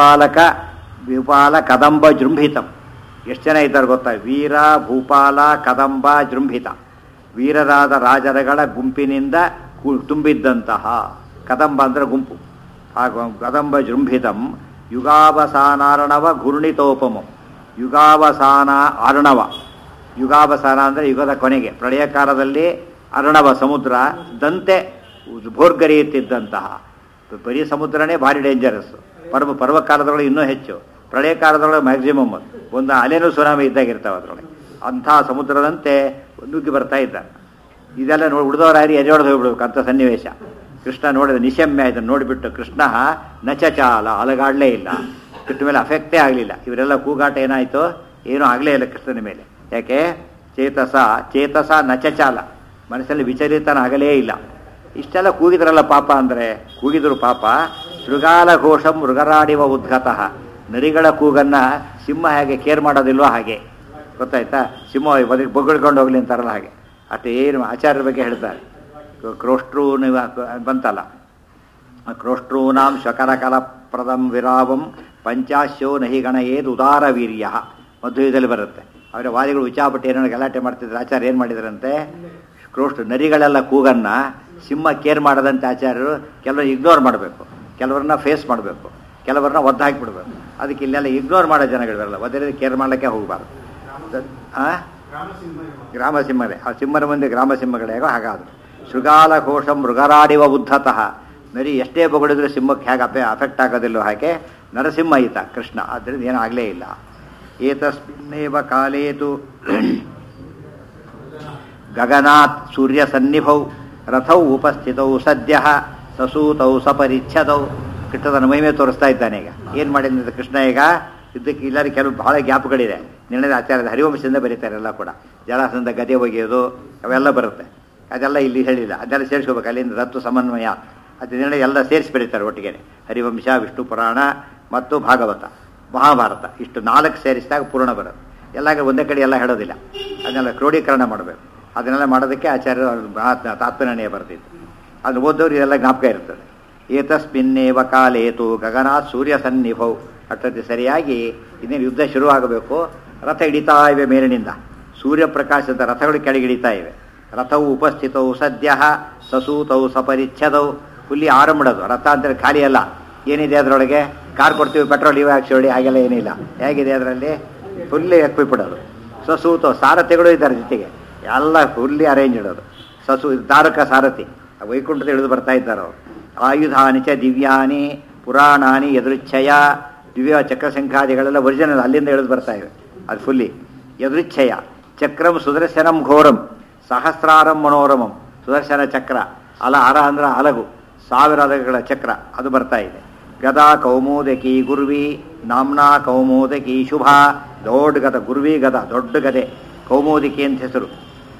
ಭೂಪಾಲ ಕದಂಬ ಜೃಂಭಿತಂ. ಎಷ್ಟು ಜನ ಇದ್ದಾರೆ ಗೊತ್ತಾ? ವೀರ ಭೂಪಾಲ ಕದಂಬ ಜೃಂಭಿತ, ವೀರರಾದ ರಾಜರಗಳ ಗುಂಪಿನಿಂದ ತುಂಬಿದ್ದಂತಹ. ಕದಂಬ ಅಂದರೆ ಗುಂಪು. ಆ ಕದಂಬ ಜೃಂಭಿತಂ ಯುಗಾವಸಾನಾರ್ಣವ ಘೂರ್ಣಿತೋಪಮಂ. ಯುಗಾವಸಾನ ಅರ್ಣವ, ಯುಗಾವಸಾನ ಅಂದರೆ ಯುಗದ ಕೊನೆಗೆ, ಪ್ರಳಯ ಕಾಲದಲ್ಲಿ ಅರ್ಣವ ಸಮುದ್ರ ದಂತೆ ಭೋರ್ಗರಿಯುತ್ತಿದ್ದಂತಹ. ಬರೀ ಸಮುದ್ರನೇ ಭಾರಿ ಡೇಂಜರಸ್. ಪರ್ವಕಾಲದೊಳಗೆ ಇನ್ನೂ ಹೆಚ್ಚು, ಪ್ರಳಯ ಕಾಲದೊಳಗೆ ಮ್ಯಾಕ್ಸಿಮಮ್ ಒಂದು ಅಲೆನೂ ಸುನಾಮಿ ಇದ್ದಾಗಿರ್ತಾವೆ ಅದರೊಳಗೆ. ಅಂಥ ಸಮುದ್ರದಂತೆ ನುಗ್ಗಿ ಬರ್ತಾ ಇದ್ದಾರೆ. ಇದೆಲ್ಲ ನೋಡಿ ಉಳಿದವರಾರಿ ಎಜೆಹೊಡೆದು ಹೋಗ್ಬಿಡ್ಬೇಕು ಅಂಥ ಸನ್ನಿವೇಶ. ಕೃಷ್ಣ ನೋಡಿದ ನಿಶಮ್ಯ, ಇದನ್ನು ನೋಡಿಬಿಟ್ಟು ಕೃಷ್ಣ ನಚಚಾಲ, ಅಲಗಾಡಲೇ ಇಲ್ಲ, ಕೃಷ್ಣ ಮೇಲೆ ಅಫೆಕ್ಟೇ ಆಗಲಿಲ್ಲ. ಇವರೆಲ್ಲ ಕೂಗಾಟ ಏನಾಯಿತು, ಏನೂ ಆಗಲೇ ಇಲ್ಲ ಕೃಷ್ಣನ ಮೇಲೆ. ಯಾಕೆ? ಚೇತಸ ನಚಚಾಲ, ಮನಸ್ಸಲ್ಲಿ ವಿಚಲಿತನಾಗಲೇ ಇಲ್ಲ. ಇಷ್ಟೆಲ್ಲ ಕೂಗಿದ್ರಲ್ಲ ಪಾಪ ಅಂದರೆ, ಕೂಗಿದ್ರು ಪಾಪ. ಶೃಗಾಲ ಘೋಷಂ ಮೃಗರಾಡಿವ ಉದ್ಗತಃ. ನರಿಗಳ ಕೂಗನ್ನು ಸಿಂಹ ಹೇಗೆ ಕೇರ್ ಮಾಡೋದಿಲ್ವೋ ಹಾಗೆ, ಗೊತ್ತಾಯ್ತಾ? ಸಿಂಹ ಬೊಗಳ್ಕೊಂಡು ಹೋಗ್ಲಿ ಅಂತಾರಲ್ಲ ಹಾಗೆ. ಅಷ್ಟೇನು ಆಚಾರ್ಯರ ಬಗ್ಗೆ ಹೇಳ್ತಾರೆ. ಕ್ರೋಷ್ಟ್ರೂ ಬಂತಲ್ಲ, ಕ್ರೋಷ್ಟ್ರೂನಾಂ ಶಕರಕಲಪ್ರದಂ ವಿರಾವಂ ಪಂಚಾಶ್ಯೋ ನಹಿ ಗಣಯೇದ್ ಉದಾರ ವೀರ್ಯ ಮಧ್ವದಲ್ಲಿ ಬರುತ್ತೆ. ಅವರ ವಾದಿಗಳು ವಿಚಾಪಟ್ಟು ಏನೋ ಗಲಾಟೆ ಮಾಡ್ತಿದ್ರು. ಆಚಾರ್ಯ ಏನು ಮಾಡಿದ್ರಂತೆ, ನರಿಗಳೆಲ್ಲ ಕೂಗನ್ನು ಸಿಂಹ ಕೇರ್ ಮಾಡದಂತೆ ಆಚಾರ್ಯರು ಕೆಲವರು ಇಗ್ನೋರ್ ಮಾಡಬೇಕು, ಕೆಲವರನ್ನ ಫೇಸ್ ಮಾಡಬೇಕು, ಕೆಲವರನ್ನ ಒದ್ದಾಕಿಬಿಡ್ಬೇಕು. ಅದಕ್ಕೆ ಇಲ್ಲೆಲ್ಲ ಇಗ್ನೋರ್ ಮಾಡೋ ಜನಗಳಿರಲ್ಲ, ಒದ್ದರೆ ಕೇರ್ ಮಾಡಲಿಕ್ಕೆ ಹೋಗಬಾರ್ದು. ಗ್ರಾಮಸಿಂಹರೇ, ಆ ಸಿಂಹರ ಮುಂದೆ ಗ್ರಾಮಸಿಂಹಗಳೇಗೋ ಹಾಗಾದ್ರು. ಶೃಗಾಲ ಘೋಷ ಮೃಗರಾಡಿವ ಉದ್ಧತಃ. ನರಿ ಎಷ್ಟೇ ಬಗಳಿದ್ರು ಸಿಂಹಕ್ಕೆ ಹೇಗೆ ಅಫೆಕ್ಟ್ ಆಗೋದಿಲ್ಲೋ ಹಾಗೆ ನರಸಿಂಹ ಈತ ಕೃಷ್ಣ. ಆದ್ದರಿಂದ ಏನಾಗಲೇ ಇಲ್ಲ. ಏತಸ್ಮಿನ್ನೇವ ಕಾಲೇತು ಗಗನಾತ್ ಸೂರ್ಯ ಸನ್ನಿಭೌ ರಥೌ ಉಪಸ್ಥಿತೌ ಸದ್ಯ ಸಸೂತೌ ಸಪರಿಚ್ಛದೌ. ಕೃಷ್ಣನ ಮಹಿಮೆ ತೋರಿಸ್ತಾ ಇದ್ದಾನೆ. ಈಗ ಏನು ಮಾಡಿದ ಕೃಷ್ಣ ಈಗ ಇದಕ್ಕೆ ಇಲ್ಲರೂ ಕೆಲವು ಬಹಳ ಗ್ಯಾಪ್ಗಳಿದೆ. ನಿರ್ಣಯದ ಆಚಾರ್ಯದ ಹರಿವಂಶದಿಂದ ಬರೀತಾರೆ ಎಲ್ಲ ಕೂಡ. ಜಲಾಸನದ ಗದೆ ಒಗೆಯೋದು ಅವೆಲ್ಲ ಬರುತ್ತೆ. ಅದೆಲ್ಲ ಇಲ್ಲಿ ಹೇಳಿಲ್ಲ, ಅದೆಲ್ಲ ಸೇರಿಸ್ಕೋಬೇಕು. ಅಲ್ಲಿಂದ ತತ್ವ ಸಮನ್ವಯ ಅದು ನಿರ್ಣಯ ಎಲ್ಲ ಸೇರಿಸಿ ಬರೀತಾರೆ ಒಟ್ಟಿಗೆ. ಹರಿವಂಶ, ವಿಷ್ಣು ಪುರಾಣ ಮತ್ತು ಭಾಗವತ, ಮಹಾಭಾರತ ಇಷ್ಟು 4 ಸೇರಿಸಿದಾಗ ಪೂರ್ಣ ಬರೋದು. ಎಲ್ಲ ಒಂದೇ ಕಡೆ ಎಲ್ಲ ಹೇಳೋದಿಲ್ಲ, ಅದನ್ನೆಲ್ಲ ಕ್ರೋಢೀಕರಣ ಮಾಡಬೇಕು. ಅದನ್ನೆಲ್ಲ ಮಾಡೋದಕ್ಕೆ ಆಚಾರ್ಯರು ತಾತ್ಪರ್ಯ ಬರ್ತಿತ್ತು. ಅದು ಓದೋರು ಇದೆಲ್ಲ ಜ್ಞಾಪಕ ಇರ್ತದೆ. ಏತಸ್ಮಿನ್ನೇವ ಕಾಲೇತು ಗಗನಾತ್ ಸೂರ್ಯ ಸನ್ನಿಭೌ. ಅಷ್ಟೊತ್ತಿ ಸರಿಯಾಗಿ ಇನ್ನೇನು ಯುದ್ಧ ಶುರುವಾಗಬೇಕು. ರಥ ಹಿಡಿತಾ ಇವೆ ಮೇಲಿನಿಂದ, ಸೂರ್ಯಪ್ರಕಾಶದ ರಥಗಳು ಕೆಳಗೆ ಹಿಡಿತಾ ಇವೆ. ರಥವು ಉಪಸ್ಥಿತವು ಸದ್ಯ ಸಸೂತೌ ಸಪರಿಚ್ಛದೌ. ಫುಲ್ಲಿ ಆರಂಭಿಡೋದು. ರಥ ಅಂದರೆ ಖಾಲಿ ಅಲ್ಲ, ಏನಿದೆ ಅದರೊಳಗೆ? ಕಾರ್ ಕೊಡ್ತೀವಿ, ಪೆಟ್ರೋಲ್ ಇವೆ ಹಾಕ್ಸೋಡಿ, ಹಾಗೆಲ್ಲ ಏನಿಲ್ಲ. ಹೇಗಿದೆ ಅದರಲ್ಲಿ? ಫುಲ್ಲಿ ಎಕ್ವಿಪಿಡೋದು. ಸಸೂತೋ, ಸಾರಥಿಗಳು ಇದ್ದಾರೆ ಜೊತೆಗೆ, ಎಲ್ಲ ಫುಲ್ಲಿ ಅರೇಂಜ್ ಇಡೋದು. ಧಾರಕ ಸಾರಥಿ ವೈಕುಂಠದ ಇಳಿದು ಬರ್ತಾ ಇದ್ದಾರೆ ಅವರು. ಆಯುಧಾನಿ ಚ ದಿವ್ಯಾನಿ ಪುರಾಣಾನಿ ಎದುರಿಚ್ಛಯ. ದಿವ್ಯ ಚಕ್ರಶಂಖಾದಿಗಳೆಲ್ಲ ಒರಿಜಿನಲ್ ಅಲ್ಲಿಂದ ಇಳಿದು ಬರ್ತಾ ಇವೆ. ಅದು ಫುಲ್ಲಿ ಎದುರಿಚ್ಛಯ. ಚಕ್ರಂ ಸುದರ್ಶನಂ ಘೋರಂ ಸಹಸ್ರಾರಂ ಮನೋರಮಂ. ಸುದರ್ಶನ ಚಕ್ರ, ಅರ ಅಂದ್ರೆ ಅಲಗು, 1000 ಅಲಗುಗಳ ಚಕ್ರ ಅದು ಬರ್ತಾ ಇದೆ. ಗದಾ ಕೌಮೋದಕಿ ಗುರ್ವಿ ನಾಮ್ನಾ ಕೌಮೋದಕಿ ಶುಭ. ದೊಡ್ಡ ಗದ, ಗುರ್ವಿ ಗದ, ದೊಡ್ಡ ಗದೆ. ಕೌಮೋದಕಿ ಅಂತ ಹೆಸರು.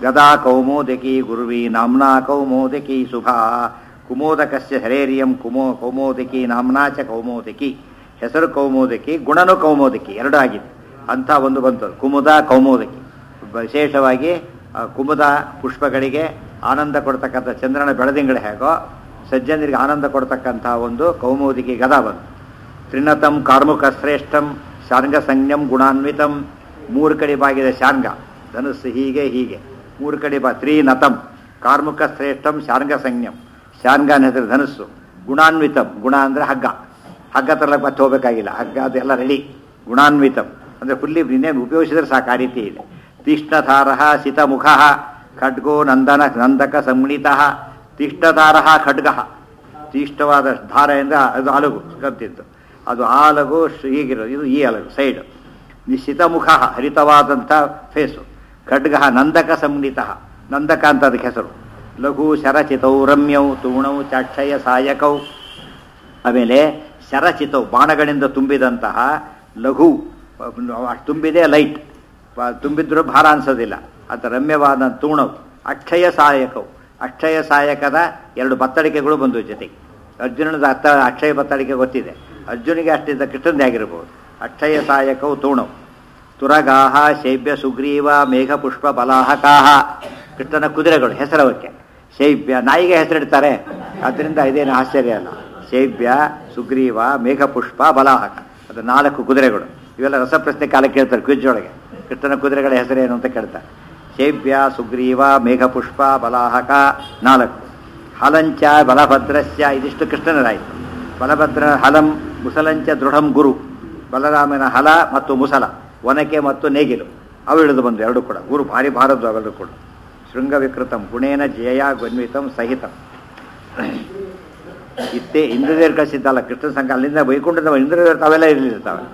ಗದಾ ಕೌಮೋದಕಿ ಗುರುವಿ ನಾಮ್ನಾ ಕೌಮೋದಕಿ ಶುಭಾ ಕುಮೋದಕಸ್ಯ ಹರೇರಿಯಂ ಕೌಮೋದಕಿ ನಾಮ್ನಾ ಚ ಕೌಮೋದಕಿ. ಹೆಸರು ಕೌಮೋದಕಿ, ಗುಣನು ಕೌಮೋದಕಿ, ಎರಡೂ ಆಗಿದೆ. ಅಂಥ ಒಂದು ಬಂತು ಕುಮುದ ಕೌಮೋದಕಿ. ವಿಶೇಷವಾಗಿ ಕುಮುದ ಪುಷ್ಪಗಳಿಗೆ ಆನಂದ ಕೊಡ್ತಕ್ಕಂಥ ಚಂದ್ರನ ಬೆಳದಿಂಗಳು ಹೇಗೋ ಸಜ್ಜನರಿಗೆ ಆನಂದ ಕೊಡ್ತಕ್ಕಂಥ ಒಂದು ಕೌಮೋದಿಕಿ ಗದಾ ಬಂತು. ತ್ರಿನತಂ ಕಾರ್ಮುಕ ಶ್ರೇಷ್ಠಂ ಶಾರ್ಂಗ ಸಂಜ್ಞಂ ಗುಣಾನ್ವಿತಂ. ಮೂರು ಕಡೆ ಬಾಗಿದ ಶಾರ್ಂಗ ಧನುಸ್ಸು ಹೀಗೆ ಹೀಗೆ ಮೂರು ಕಡೆ ತ್ರಿನತಂ ಕಾರ್ಮುಕ ಶ್ರೇಷ್ಠಂ ಶಾರ್ಂಗ ಸಂಜ್ಞಂ. ಶಾರ್ಂಗನ ಹೆಸರು ಧನುಸ್ಸು. ಗುಣಾನ್ವಿತಂ, ಗುಣ ಅಂದರೆ ಹಗ್ಗ, ಹಗ್ಗ ತರಲಕ್ಕೆ ಮತ್ತೆ ಹೋಗಬೇಕಾಗಿಲ್ಲ, ಹಗ್ಗ ಅದೆಲ್ಲ ರೆಡಿ. ಗುಣಾನ್ವಿತಂ ಅಂದರೆ ಫುಲ್ಲಿ ಇನ್ನೇನು ಉಪಯೋಗಿಸಿದ್ರೆ ಸಾಕು, ಆ ರೀತಿ ಇದೆ. ತೀಕ್ಷ್ಣಧಾರ ಸಿತಮುಖ ಖಡ್ಗೋ ನಂದಕ ಸಂಗಣಿತ. ತೀಕ್ಷ್ಣಧಾರ ಖಡ್ಗ, ತೀಕ್ಷ್ಣವಾದ ಧಾರ ಎಂದರೆ ಅದು ಅಲಗು ಕತ್ತಿತ್ತು, ಅದು ಆಲಗು ಹೀಗಿರೋದು, ಇದು ಈ ಅಲಗು ಸೈಡ್. ನಿಶ್ಚಿತಮುಖ ಹರಿತವಾದಂಥ ಫೇಸು. ಖಡ್ಗ ನಂದಕ ಸಂಗಣಿತ, ನಂದಕ ಅಂತ ಅದಕ್ಕೆ ಹೆಸರು. ಲಘು ಶರಚಿತೌ ರಮ್ಯೌ ತೂಣೌ ಚಾಕ್ಷಯ ಸಾಯಕೌ. ಆಮೇಲೆ ಶರಚಿತೌ ಬಾಣಗಳಿಂದ ತುಂಬಿದಂತಹ ಲಘು, ತುಂಬಿದೆ ಲೈಟ್, ತುಂಬಿದ್ರೂ ಭಾರ ಅನ್ಸೋದಿಲ್ಲ. ಅದು ರಮ್ಯವಾದ ತೂಣವು. ಅಕ್ಷಯ ಸಾಯಕವು, ಅಕ್ಷಯ ಸಾಯಕದ ಎರಡು ಬತ್ತಳಿಕೆಗಳು ಬಂದು ಜೊತೆಗೆ. ಅರ್ಜುನದ ಅಕ್ಷಯ ಬತ್ತಳಿಕೆ ಗೊತ್ತಿದೆ, ಅರ್ಜುನಿಗೆ ಅಷ್ಟಿದ್ದ ಕೃಷ್ಣಂದೇ ಆಗಿರ್ಬೋದು. ಅಕ್ಷಯ ಸಾಯಕವು ತೂಣವು. ತುರಗಾಹ ಶೈಬ್ಯ ಸುಗ್ರೀವ ಮೇಘ ಪುಷ್ಪ ಬಲಾಹಕಾಹ. ಕೃಷ್ಣನ ಕುದುರೆಗಳು ಹೆಸರವಕ್ಕೆ. ಶೈಬ್ಯ ನಾಯಿಗೆ ಹೆಸರಿಡ್ತಾರೆ, ಅದರಿಂದ ಇದೇನು ಆಶ್ಚರ್ಯ ಅಲ್ಲ. ಶೈಬ್ಯ ಸುಗ್ರೀವ ಮೇಘ ಪುಷ್ಪ ಬಲಾಹಕ, ಅದು 4 ಕುದುರೆಗಳು. ಇವೆಲ್ಲ ರಸಪ್ರಶ್ನೆ ಕಾಲ ಕೇಳ್ತಾರೆ ಕ್ವಿಜ್ ಒಳಗೆ. ಕೃಷ್ಣನ ಕುದುರೆಗಳ ಹೆಸರೇನು ಅಂತ ಕೇಳ್ತಾರೆ. ಶೈಬ್ಯ ಸುಗ್ರೀವ ಮೇಘಪುಷ್ಪ ಬಲಾಹಕ 4. ಹಲಂಚ ಬಲಭದ್ರಸ್ಯ, ಇದಿಷ್ಟು ಕೃಷ್ಣನದಾಯಿತು. ಬಲಭದ್ರ ಹಲಂ ಮುಸಲಂಚ ದೃಢಂ ಗುರು. ಬಲರಾಮನ ಹಲ ಮತ್ತು ಮುಸಲ, ಒನಕೆ ಮತ್ತು ನೇಗಿಲು ಅವು ಇಳಿದು ಬಂದು ಎರಡು ಕೂಡ. ಗುರು ಭಾರಿ ಭಾರದ್ದು ಅವೆಲ್ಲರೂ ಕೂಡ. ಶೃಂಗ ವಿಕೃತಂ ಗುಣೇನ ಜಯ ಗನ್ವಿತಂ ಸಹಿತಂ. ಇತ್ತೇ ಇಂದ್ರದೇವರು ಕಳಿಸಿದ್ದಲ್ಲ ಕೃಷ್ಣ ಸಂಘ, ಅಲ್ಲಿಂದ ವೈಕುಂಠದ ಇಂದ್ರದೇವರು ತಾವೆಲ್ಲ ಇರಲಿರ್ತಾವೆ.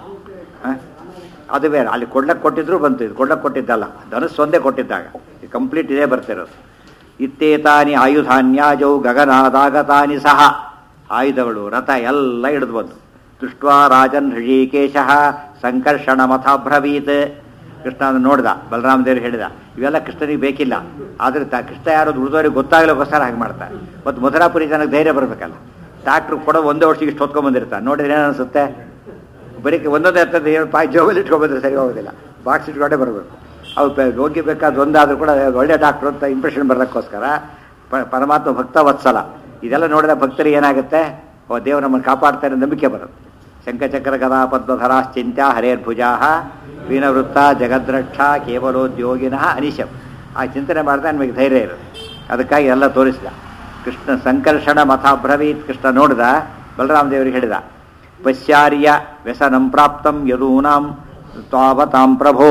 ಅದು ಬೇರೆ, ಅಲ್ಲಿ ಕೊಡ್ಲಕ್ಕೆ ಕೊಟ್ಟಿದ್ರು ಬಂತು, ಇದು ಕೊಡ್ಲಕ್ಕೆ ಕೊಟ್ಟಿದ್ದಲ್ಲ, ಧನುಸ್ಸು ಒಂದೇ ಕೊಟ್ಟಿದ್ದಾಗ. ಇದು ಕಂಪ್ಲೀಟ್ ಇದೇ ಬರ್ತಿರೋದು. ಇತ್ತೇತಾನಿ ಆಯುಧಾನ್ಯಾಜೌ ಗಗನಾದಾಗತಾನಿ ಸಹ. ಆಯುಧಗಳು ರಥ ಎಲ್ಲ ಹಿಡಿದು ಬಂತು. ದೃಷ್ಟ್ವಾ ರಾಜನ್ ಹೃಷಿಕೇಶ ಸಂಕರ್ಷಣ ಮಥಾಬ್ರವೀತ್. ಕೃಷ್ಣ ನೋಡ್ದ, ಬಲರಾಮದೇವರು ಹೇಳಿದ ಇವೆಲ್ಲ ಕೃಷ್ಣನಿಗೆ ಬೇಕಿಲ್ಲ, ಆದರೆ ಕೃಷ್ಣ ಯಾರು ಉಳಿದವರಿಗೆ ಗೊತ್ತಾಗಲಿಕ್ಕೋಸ್ಕರ ಹಾಗೆ ಮಾಡ್ತಾರೆ. ಮತ್ತು ಮಥುರಾಪುರಿ ಜನಕ್ಕೆ ಧೈರ್ಯ ಬರಬೇಕಲ್ಲ. ಡಾಕ್ಟ್ರು ಕೊಡೋ ಒಂದೇ ವರ್ಷಕ್ಕೆ ಇಷ್ಟು ಹೊತ್ಕೊಂಡ್ಬಂದಿರ್ತಾರೆ. ನೋಡಿದ್ರೆ ಏನನ್ನಿಸುತ್ತೆ, ಬರೀ ಒಂದೊಂದೇ ಇರ್ತದೆ, ಜೋಬಲ್ಲಿ ಇಟ್ಕೊಂಡ್ಬಂದ್ರೆ ಸರಿ ಹೋಗೋದಿಲ್ಲ, ಬಾಕ್ಸ್ ಇಟ್ಕೊಂಡೇ ಬರಬೇಕು. ಅವು ರೋಗಿ ಬೇಕಾದ ಒಂದಾದರೂ ಕೂಡ ಒಳ್ಳೆ ಡಾಕ್ಟ್ರು ಅಂತ ಇಂಪ್ರೆಷನ್ ಬರೋಕ್ಕೋಸ್ಕರ ಪರಮಾತ್ಮ ಭಕ್ತ ವತ್ಸಲ. ಇದೆಲ್ಲ ನೋಡಿದ ಭಕ್ತರಿಗೆ ಏನಾಗುತ್ತೆ, ದೇವರು ನಮ್ಮನ್ನು ಕಾಪಾಡ್ತಾರೆ ನಂಬಿಕೆ ಬರುತ್ತೆ. ಶಂಖಚಕ್ರ ಗದಾ ಪದ್ಮಧರಾಶ್ಚಿಂತ್ಯ ಹರೇರ್ಭುಜಾ ವೀನವೃತ್ತ ಜಗದ್ರಕ್ಷ ಕೇವಲೋದ್ಯೋಗಿನಃ ಅನಿಶಂ. ಆ ಚಿಂತನೆ ಮಾಡಿದ್ರೆ ನಮಗೆ ಧೈರ್ಯ ಇರುತ್ತೆ. ಅದಕ್ಕಾಗಿ ಎಲ್ಲ ತೋರಿಸಿದ. ಕೃಷ್ಣ ಸಂಕರ್ಷಣ ಮಥಾಬ್ರವೀತ್. ಕೃಷ್ಣ ನೋಡಿದ, ಬಲರಾಮದೇವರಿಗೆ ಹೇಳಿದ, ಪಶ್ಯಾರ್ಯ ವ್ಯಸನಂ ಪ್ರಾಪ್ತಂ ಯದೂನಾಂ ತ್ವಾವತಾಂ ಪ್ರಭೋ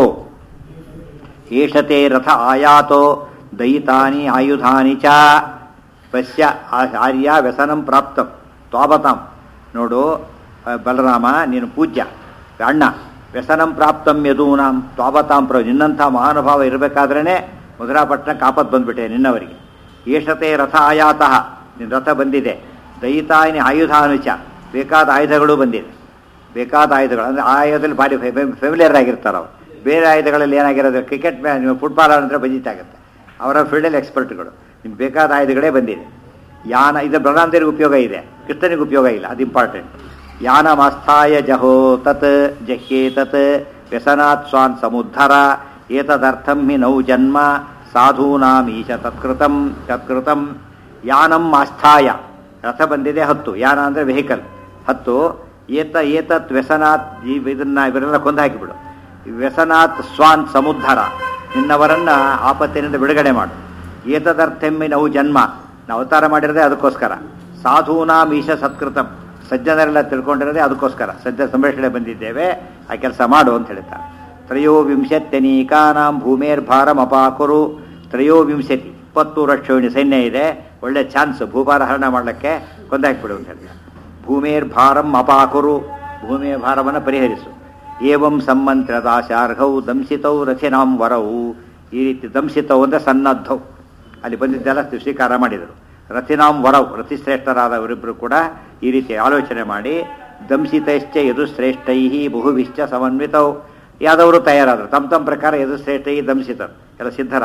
ಏಷತೆ ರಥ ಆಯಾತೋ ದಯಿತಾನಿ ಆಯುಧಾನಿ ಚ. ಪಶ್ಯ ಆರ್ಯ ವ್ಯಸನಂ ಪ್ರಾಪ್ತಂ ತ್ವಾವತಾಂ. ನೋಡು ಬಲರಾಮ, ನೀನು ಪೂಜ್ಯ ಅಣ್ಣ. ವ್ಯಸನಂ ಪ್ರಾಪ್ತಂ ಯದೂನಾಂ ತ್ವಾವತಾಂ ಪ್ರಭು. ನಿನ್ನಂಥ ಮಹಾನುಭಾವ ಇರಬೇಕಾದ್ರೇ ಮಧುರಾಪಟ್ಟಣಕ್ಕೆ ಆಪತ್ತು ಬಂದ್ಬಿಟ್ಟೆ ನಿನ್ನವರಿಗೆ. ಏಷತೆ ರಥ ಆಯಾತಃ, ನಿನ್ನ ರಥ ಬಂದಿದೆ. ದಯಿತಾನಿ ಆಯುಧಾನುಚ, ಬೇಕಾದ ಆಯುಧಗಳು ಬಂದಿದೆ. ಬೇಕಾದ ಆಯುಧಗಳು ಅಂದರೆ ಆ ಆಯುಧದಲ್ಲಿ ಭಾರಿ ಫೆಮಿಲಿಯರ್ ಆಗಿರ್ತಾರೆ ಅವರು. ಬೇರೆ ಆಯುಧಗಳಲ್ಲಿ ಏನಾಗಿರೋದು, ಕ್ರಿಕೆಟ್ ಫುಟ್ಬಾಲ್ ಅಂದರೆ ಬಜಿತಾಗುತ್ತೆ, ಅವರ ಫೀಲ್ಡಲ್ಲಿ ಎಕ್ಸ್ಪರ್ಟ್ಗಳು. ನಿಮ್ಗೆ ಬೇಕಾದ ಆಯುಧಗಳೇ ಬಂದಿದೆ. ಯಾನ, ಇದು ಬಲರಾಮದೇವರಿಗೆ ಉಪಯೋಗ ಇದೆ, ಕೃಷ್ಣನಿಗೆ ಉಪಯೋಗ ಇಲ್ಲ, ಅದು ಇಂಪಾರ್ಟೆಂಟ್. ಯಾನಮಾಸ್ಥಾಯ ಜಹೋ ತತ್ ಜಹ್ಯೇತತ್ ವ್ಯಸನಾತ್ ಸ್ವಾನ್ ಸಮುದ್ಧರ ಏತದರ್ಥಂ ಹಿ ನೌ ಜನ್ಮ ಸಾಧೂನಾಮೀಶ ತತ್ಕೃತಂ. ಯಾನಂ ಆಸ್ಥಾಯ, ರಥ ಬಂದಿದೆ, ಹತ್ತು. ಯಾನ ಅಂದರೆ ವೆಹಿಕಲ್, ಹತ್ತು. ಏತತ್ ವ್ಯಸನಾತ್, ಇವರೆಲ್ಲ ಕೊಂದು ಹಾಕಿಬಿಡು. ವ್ಯಸನಾತ್ ಸ್ವಾನ್ ಸಮುದ್ಧರ, ನಿನ್ನವರನ್ನ ಆಪತ್ತಿನಿಂದ ಬಿಡುಗಡೆ ಮಾಡು. ಏತದರ್ಥೆಮ್ಮಿ ನಾವು ಜನ್ಮ, ನಾವು ಅವತಾರ ಮಾಡಿರೋದೇ ಅದಕ್ಕೋಸ್ಕರ. ಸಾಧೂನಾಂ ಈಶ ಸತ್ಕೃತಂ, ಸಜ್ಜನರೆಲ್ಲ ತಿಳ್ಕೊಂಡಿರೋದೇ ಅದಕ್ಕೋಸ್ಕರ. ಸಜ್ಜ ಸಂರಕ್ಷಣೆ ಬಂದಿದ್ದೇವೆ, ಆ ಕೆಲಸ ಮಾಡು ಅಂತ ಹೇಳ್ತಾರೆ. ತ್ರಯೋವಿಂಶತ್ಯನೀಕಾನಾಂ ಭೂಮೇರ್ಭಾರಂ ಅಪಾಕುರು. ತ್ರಯೋವಿಂಶತಿ, 20 ಲಕ್ಷ ಸೈನ್ಯ ಇದೆ, ಒಳ್ಳೆ ಚಾನ್ಸ್ ಭೂಭಾರ ಹರಣ ಮಾಡಲಿಕ್ಕೆ, ಕೊಂದಾಕಿಬಿಡು ಅಂತ ಹೇಳ್ತಾರೆ. ಭೂಮೇರ್ಭಾರಂ ಅಪಾಕುರು, ಭೂಮಿಯ ಭಾರವನ್ನು ಪರಿಹರಿಸು. ಏವಂ ಸಮ್ಮಂತ್ರದಾಶಾರ್ಹೌ ದಂಸಿತೌ ರಥಿನಾಂ ವರವು. ಈ ರೀತಿ ದಂಸಿತವು ಅಂದರೆ ಸನ್ನದ್ಧವು, ಅಲ್ಲಿ ಬಂದಿದ್ದೆಲ್ಲ ಸ್ವೀಕಾರ ಮಾಡಿದರು. ರಥಿನಾಂ ವರವು, ರಥಿಶ್ರೇಷ್ಠರಾದವರಿಬ್ಬರು ಕೂಡ ಈ ರೀತಿ ಆಲೋಚನೆ ಮಾಡಿ, ದಂಸಿತೈಶ್ಚ ಯದುಶ್ರೇಷ್ಠೈ ಬಹುವಿಶ್ಚ ಸಮನ್ವಿತವು. ಯಾದವರು ತಯಾರಾದರು, ತಮ್ಮ ಪ್ರಕಾರ ಯದುಶ್ರೇಷ್ಠೈ ದಂಸಿತರು ಎಲ್ಲ ಸಿದ್ಧರಾದರು.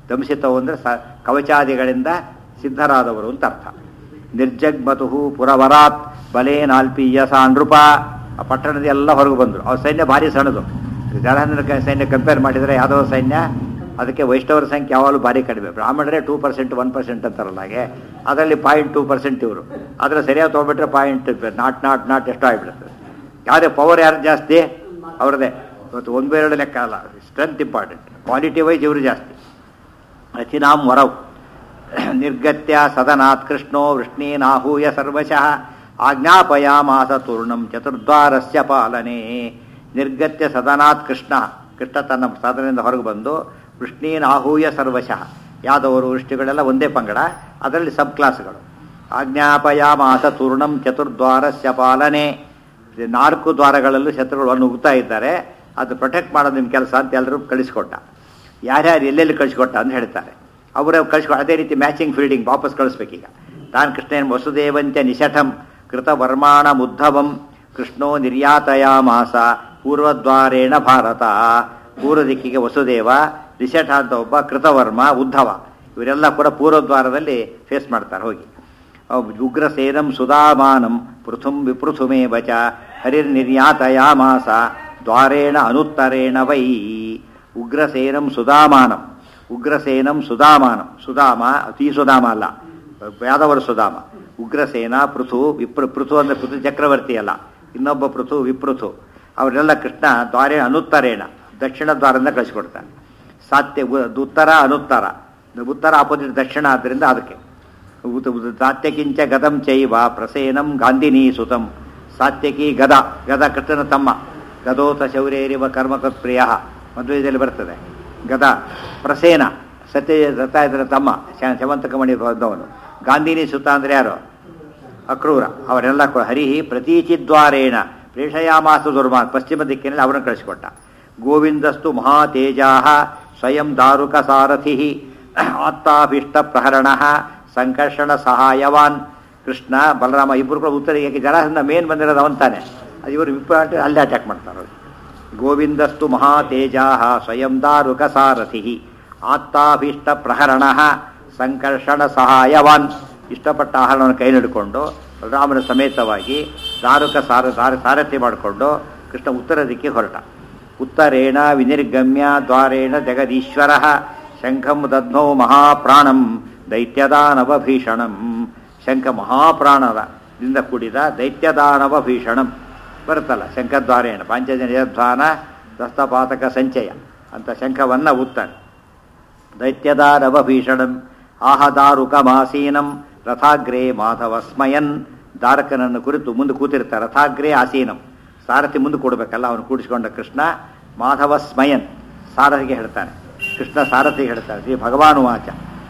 ದಂಸಿತವು ಅಂದರೆ ಕವಚಾದಿಗಳಿಂದ ಸಿದ್ಧರಾದವರು ಅಂತ ಅರ್ಥ. ನಿರ್ಜಗ್ಮತು ಪುರವರಾತ್ ಬಲೇನಾಲ್ಪೀಯಸ ನೃಪ. ಆ ಪಟ್ಟಣದ ಎಲ್ಲ ಹೊರಗೆ ಬಂದರು. ಅವ್ರ ಸೈನ್ಯ ಭಾರಿ ಸಣ್ಣದು. ಜಲಹಂದ್ರ ಸೈನ್ಯ ಕಂಪೇರ್ ಮಾಡಿದರೆ ಯಾದವ ಸೈನ್ಯ ಅದಕ್ಕೆ ವೈಷ್ಣವರ ಸಂಖ್ಯೆ ಯಾವಾಗಲೂ ಭಾರಿ ಕಡಿಮೆ. ಬ್ರಾಹ್ಮಣರೇ 2% 1% ಅಂತಾರಲ್ಲ ಹಾಗೆ, ಅದರಲ್ಲಿ 0.2% ಇವರು. ಆದರೆ ಸರಿಯಾಗಿ ತೊಗೊಬಿಟ್ರೆ ನಾಟ್ ಎಷ್ಟೋ ಆಗಿಬಿಡುತ್ತೆ. ಯಾವುದೇ ಪವರ್ ಯಾರು ಜಾಸ್ತಿ ಅವ್ರದ್ದೇ. ಇವತ್ತು 1-2 ಲೆಕ್ಕ ಅಲ್ಲ, ಸ್ಟ್ರೆಂತ್ ಇಂಪಾರ್ಟೆಂಟ್. ಕ್ವಾಲಿಟಿ ವೈಸ್ ಇವರು ಜಾಸ್ತಿ. ಅಚಿನಾಂ ವರವ್ ನಿರ್ಗತ್ಯ ಸದನಾತ್ ಕೃಷ್ಣೋ ವೃಷ್ಣೀನಾಹೂಯ ಸರ್ವಶಃ ಆಜ್ಞಾಪಯಾಮಾಸ ತೂರ್ಣಂ ಚತುರ್ದ್ವಾರಸ್ಯ ಪಾಲನೆ. ನಿರ್ಗತ್ಯ ಸದನಾತ್ ಕೃಷ್ಣ ತನ್ನ ಸದನದಿಂದ ಹೊರಗೆ ಬಂದು ವೃಷ್ಣೀನಾಹೂಯ ಸರ್ವಶಃ. ಯಾದವರು ವೃಷ್ಟಿಗಳೆಲ್ಲ ಒಂದೇ ಪಂಗಡ, ಅದರಲ್ಲಿ ಸಬ್ ಕ್ಲಾಸ್ಗಳು. ಆಜ್ಞಾಪಯಾಮಾಸ ತೂರ್ಣಂ ಚತುರ್ದ್ವಾರಸ್ಯ ಪಾಲನೆ. 4 ದ್ವಾರಗಳಲ್ಲೂ ಶತ್ರುಗಳನ್ನು ನುಗ್ತಾ ಇದ್ದಾರೆ, ಅದು ಪ್ರೊಟೆಕ್ಟ್ ಮಾಡೋದು ನಿಮ್ಮ ಕೆಲಸ ಅಂತ ಎಲ್ಲರೂ ಕಳಿಸ್ಕೊಟ್ಟ. ಯಾರ್ಯಾರು ಎಲ್ಲೆಲ್ಲಿ ಕಳಿಸ್ಕೊಟ್ಟ ಅಂತ ಹೇಳ್ತಾರೆ. ಅವರೇ ಕಳಿಸ್ಕೊಟ್ಟು ಅದೇ ರೀತಿ ಮ್ಯಾಚಿಂಗ್ ಫೀಲ್ಡಿಂಗ್ ವಾಪಸ್ ಕಳಿಸ್ಬೇಕೀಗ. ತಾನು ಕೃಷ್ಣೇನ್ ವಸುದೇವಂತ್ಯ ನಿಶಠಂ ಕೃತವರ್ಮಾಣ ಮುದ್ಧವಂ ಕೃಷ್ಣೋ ನಿರ್ಯಾತಯಾಮಾಸ ಪೂರ್ವದ್ವಾರೇಣ ಭಾರತ. ಪೂರ್ವ ದಿಕ್ಕಿಗೆ ವಸುದೇವ, ನಿಶಠ ಅಂತ ಒಬ್ಬ, ಕೃತವರ್ಮ, ಉದ್ಧವ ಇವರೆಲ್ಲ ಕೂಡ ಪೂರ್ವದ್ವಾರದಲ್ಲಿ ಫೇಸ್ ಮಾಡ್ತಾರೆ ಹೋಗಿ. ಉಗ್ರಸೇನಂ ಸುಧಾಮಾನಂ ಪೃಥುಂ ವಿಪೃಥುಮೇ ವಚ ಹರಿರ್ನಿರ್ಯಾತಯಾಮಾಸ ದ್ವಾರೇಣ ಅನುತ್ತರೇಣ ವೈ. ಉಗ್ರಸೇನಂ ಸುಧಾಮಾನಂ. ಉಗ್ರಸೇನಂ ಸುಧಾಮಾನಂ. ಸುಧಾಮ ಅತಿ ಸುಧಾಮ ಅಲ್ಲ, ಯಾದವರು ಸುಧಾಮ. ಉಗ್ರಸೇನ ಪೃಥು ಪೃಥು ಅಂದರೆ ಪೃಥು ಚಕ್ರವರ್ತಿ ಅಲ್ಲ, ಇನ್ನೊಬ್ಬ ಪೃಥು ವಿಪೃಥು. ಅವರೆಲ್ಲ ಕೃಷ್ಣ ದ್ವಾರೇಣ ಅನುತ್ತರೇಣ ದಕ್ಷಿಣ ದ್ವಾರದಿಂದ ಕಳಿಸಿಕೊಡ್ತಾನೆ. ಸಾತ್ಯ ಉತ್ತರ ಅನುತ್ತರ. ಉತ್ತರ ಆಪೋಸಿಟ್ ದಕ್ಷಿಣ ಆದ್ದರಿಂದ ಅದಕ್ಕೆ ಸಾತ್ಯಕಿಂಚ ಗದಂ ಚೈವ ಪ್ರಸೇನಂ ಗಾಂಧಿನಿ ಸುತಂ. ಸಾತ್ಯಕಿ ಗದ ಕೃಷ್ಣನ ತಮ್ಮ. ಗದೋತ ಶೌರ್ಯರಿವ ಕರ್ಮಕತ್ಪ್ರಿಯ ಮಧ್ವದಲ್ಲಿ ಬರ್ತದೆ. ಗದ ಪ್ರಸೇನ ಸತ್ಯದ ತಮ್ಮ, ಶವಂತಕಮಣಿ ಬಂದವನು. ಗಾಂಧಿನಿ ಸುತ ಅಂದರೆ ಯಾರು? ಅಕ್ರೂರ. ಅವರೆಲ್ಲ ಹರಿಹಿ ಪ್ರತೀಚಿದ್ವಾರೇಣ ಪ್ರೇಷಯಾಮಾಸ ದುರ್ಮಾನ್. ಪಶ್ಚಿಮ ದಿಕ್ಕಿನಲ್ಲಿ ಅವರನ್ನು ಕಳಿಸಿಕೊಟ್ಟ. ಗೋವಿಂದಸ್ತು ಮಹಾತೇಜಾ ಸ್ವಯಂ ದಾರುಕ ಸಾರಥಿ ಆತ್ತಾಭೀಷ್ಟ ಪ್ರಹರಣ ಸಂಕರ್ಷಣ ಸಹಾಯವಾನ್. ಕೃಷ್ಣ ಬಲರಾಮ ಇಬ್ಬರು ಕೂಡ ಉತ್ತರ. ಏಕೆ ಜರಾಸಂಧ ಮೇನ್ ಬಂದಿರೋದು ಅವಂತಾನೆ, ಅದು ಇವರು ವಿಪ್ರಾಟ ಅಲ್ಲೇ ಅಟ್ಯಾಕ್ ಮಾಡ್ತಾರೆ. ಗೋವಿಂದಸ್ತು ಮಹಾತೇಜಾ ಸ್ವಯಂ ದಾರುಕ ಸಾರಥಿ ಆತ್ತಾಭೀಷ್ಟ ಪ್ರಹರಣ ಸಂಕರ್ಷಣ ಸಹಾಯವಾನ್. ಇಷ್ಟಪಟ್ಟ ಆಹಾರವನ್ನು ಕೈ ಹಿಡ್ಕೊಂಡು ಬಲರಾಮನ ಸಮೇತವಾಗಿ ದಾರುಕ ಸಾರಥಿ ಮಾಡಿಕೊಂಡು ಕೃಷ್ಣ ಉತ್ತರ ದಿಕ್ಕಿಗೆ ಹೊರಟ. ಉತ್ತರೇಣ ವಿನಿರ್ಗಮ್ಯ ದ್ವಾರೇಣ ಜಗದೀಶ್ವರ ಶಂಖಂ ದಧ್ನೋ ಮಹಾಪ್ರಾಣಂ ದೈತ್ಯದಾನವ ಭೀಷಣಂ. ಶಂಖ ಮಹಾಪ್ರಾಣದಿಂದ ಕೂಡಿದ ದೈತ್ಯದಾನವ ಭೀಷಣಂ ಬರುತ್ತಲ್ಲ. ಶಂಖದ್ವಾರೇಣ ಪಾಂಚಜನ್ಯಧ್ವಾನ ದಸ್ತಪಾತಕ ಸಂಚಯ ಅಂತ ಶಂಖವನ್ನು ಉತ್ತಾನೆ. ದೈತ್ಯದಾನವ ಭೀಷಣಂ ಆಹದಾರುಕಮಾಸೀನಂ ರಥಾಗ್ರೇ ಮಾಧವ ಸ್ಮಯನ್. ದಾರಕನನ್ನು ಕುರಿತು ಮುಂದೆ ಕೂತಿರ್ತಾರೆ. ರಥಾಗ್ರೇ ಆಸೀನಂ, ಸಾರಥಿ ಮುಂದೆ ಕೊಡಬೇಕಲ್ಲ, ಅವನು ಕೂಡಿಸಿಕೊಂಡ ಕೃಷ್ಣ ಮಾಧವ ಸ್ಮಯನ್ ಸಾರಥಿಗೆ ಹೇಳ್ತಾನೆ. ಕೃಷ್ಣ ಸಾರಥಿಗೆ ಹೇಳ್ತಾನೆ. ಶ್ರೀ ಭಗವಾನುವಾಚ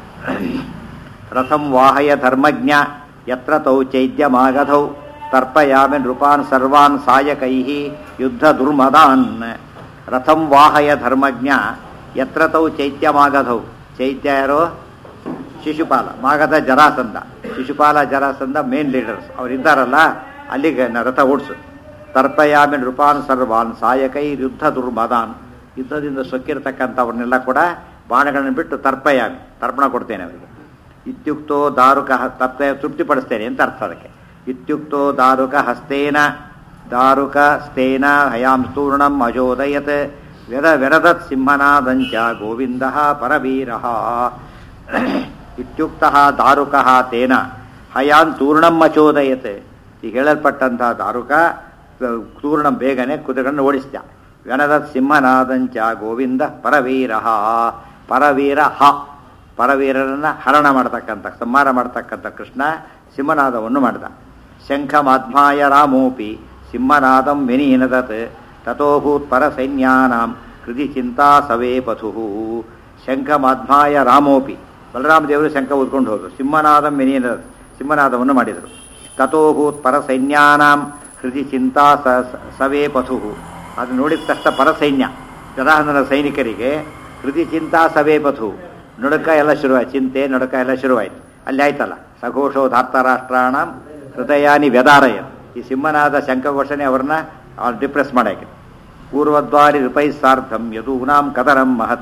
ರಥಂ ವಾಹಯ ಧರ್ಮಜ್ಞ ಯತ್ರ ತೌ ಚೈದ್ಯಮಾಗಧೌ ತರ್ಪಯಾಮಿ ನೃಪಾನ್ ಸರ್ವಾನ್ ಸಾಯಕೈ ಯುದ್ಧ ದುರ್ಮದಾನ್. ರಥಂ ವಾಹಯ ಧರ್ಮಜ್ಞ ಯತ್ರ ತೌ ಚೈತ್ಯಮಾಗಧೌ. ಚೈತ್ಯ ಯಾರೋ? ಶಿಶುಪಾಲ. ಮಾಗಧ ಜರಾಸಂಧ. ಶಿಶುಪಾಲ ಜರಾಸಂಧ ಮೇನ್ ಲೀಡರ್ಸ್ ಅವರಿದ್ದಾರಲ್ಲ, ಅಲ್ಲಿಗೆ ರಥ ಓಡಿಸು. ತರ್ಪಯಾಮಿ ನೃಪಾನ್ ಸರ್ವಾನ್ ಸಾಯಕೈ ಯುದ್ಧ ದುರ್ಮದಾನ್. ಯುದ್ಧದಿಂದ ಸೊಕ್ಕಿರ್ತಕ್ಕಂಥವ್ರನ್ನೆಲ್ಲ ಕೂಡ ಬಾಣಗಳನ್ನು ಬಿಟ್ಟು ತರ್ಪಯಾಮಿ ತರ್ಪಣ ಕೊಡ್ತೇನೆ ಅವರಿಗೆ. ಇತ್ಯುಕ್ತೋ ದಾರುಕ ತೃಪ್ತಿಪಡಿಸ್ತೇನೆ ಅಂತ ಅರ್ಥ ಅದಕ್ಕೆ. ಇತ್ಯುಕ್ತೋ ದಾರುಕ ಹಸ್ತೇನ ದಾರುಕ ಸ್ಥೇನ ಹಯಾಂ ಸ್ತೂರ್ಣಂ ಅಜೋದಯತ್ ವ್ಯರದತ್ ಸಿಂಹನಾದಂಚ ಗೋವಿಂದ ಪರವೀರ. ಇತ್ಯುಕ್ತ ದಾರುಕ ತೇನ ಹಯಾನ್ ತೂರ್ಣಂ ಅಚೋದಯತ್. ಈಗ ಹೇಳಲ್ಪಟ್ಟಂತಹ ದಾರುಕ ತೂರ್ಣಂ ಬೇಗನೆ ಕುದುರೆಗಳನ್ನು ಓಡಿಸ್ತ. ವ್ಯನದತ್ ಸಿಂಹನಾದಂಚ ಗೋವಿಂದ ಪರವೀರ. ಪರವೀರ ಪರವೀರರನ್ನ ಹರಣ ಮಾಡ್ತಕ್ಕಂಥ ಸಂಹಾರ ಮಾಡ್ತಕ್ಕಂಥ ಕೃಷ್ಣ ಸಿಂಹನಾದವನ್ನು ಮಾಡಿದ. ಶಂಖಮಾಧ್ಮಾಯ ರಾಮೋಪಿ ಸಿಂಹನಾದಂ ವಿನೀನದತ್ ತಥೋಭೂತ್ ಪರಸೈನ್ಯಾನಾಂ ಕೃತಿ ಚಿಂತಾ ಸವೇ ಪಥು. ಶಂಖಮಾಧ್ಮಾಯ ರಾಮೋಪಿ, ಬಲರಾಮ ದೇವರು ಶಂಖ ಊದ್ಕೊಂಡು ಹೋದರು. ಸಿಂಹನಾದಂ ವಿನೀನದತ್, ಸಿಂಹನಾದವನ್ನು ಮಾಡಿದರು. ತಥೋಭೂತ್ ಪರಸೈನ್ಯಾನಾಂ ಕೃತಿ ಚಿಂತಾ ಸವೇ ಪಥು. ಅದು ನೋಡಿದ ತಕ್ಷಣ ಪರಸೈನ್ಯ ಜರಾಸಂಧನ ಸೈನಿಕರಿಗೆ ಕೃತಿ ಚಿಂತಾ ಸವೇ ಪಥು, ನಡುಕ ಎಲ್ಲ ಶುರುವಾಯ್ತು. ಚಿಂತೆ ನಡುಕ ಎಲ್ಲ ಶುರುವಾಯಿತು. ಅಲ್ಲಿ ಆಯ್ತಲ್ಲ, ಸಘೋಷೋ ಧಾರ್ತರಾಷ್ಟ್ರಾಣ ಹೃದಯಾನಿ ವ್ಯದಾರಯ. ಈ ಸಿಂಹನಾದ ಶಂಖಘೋಷಣೆ ಅವ್ರನ್ನ ಡಿಪ್ರೆಸ್ ಮಾಡಾಕೆ. ಪೂರ್ವದ್ವಾರಿ ಋಪೈ ಸಾರ್ಧಂ ಯದೂನಾಂ ಕದರಂ ಮಹತ್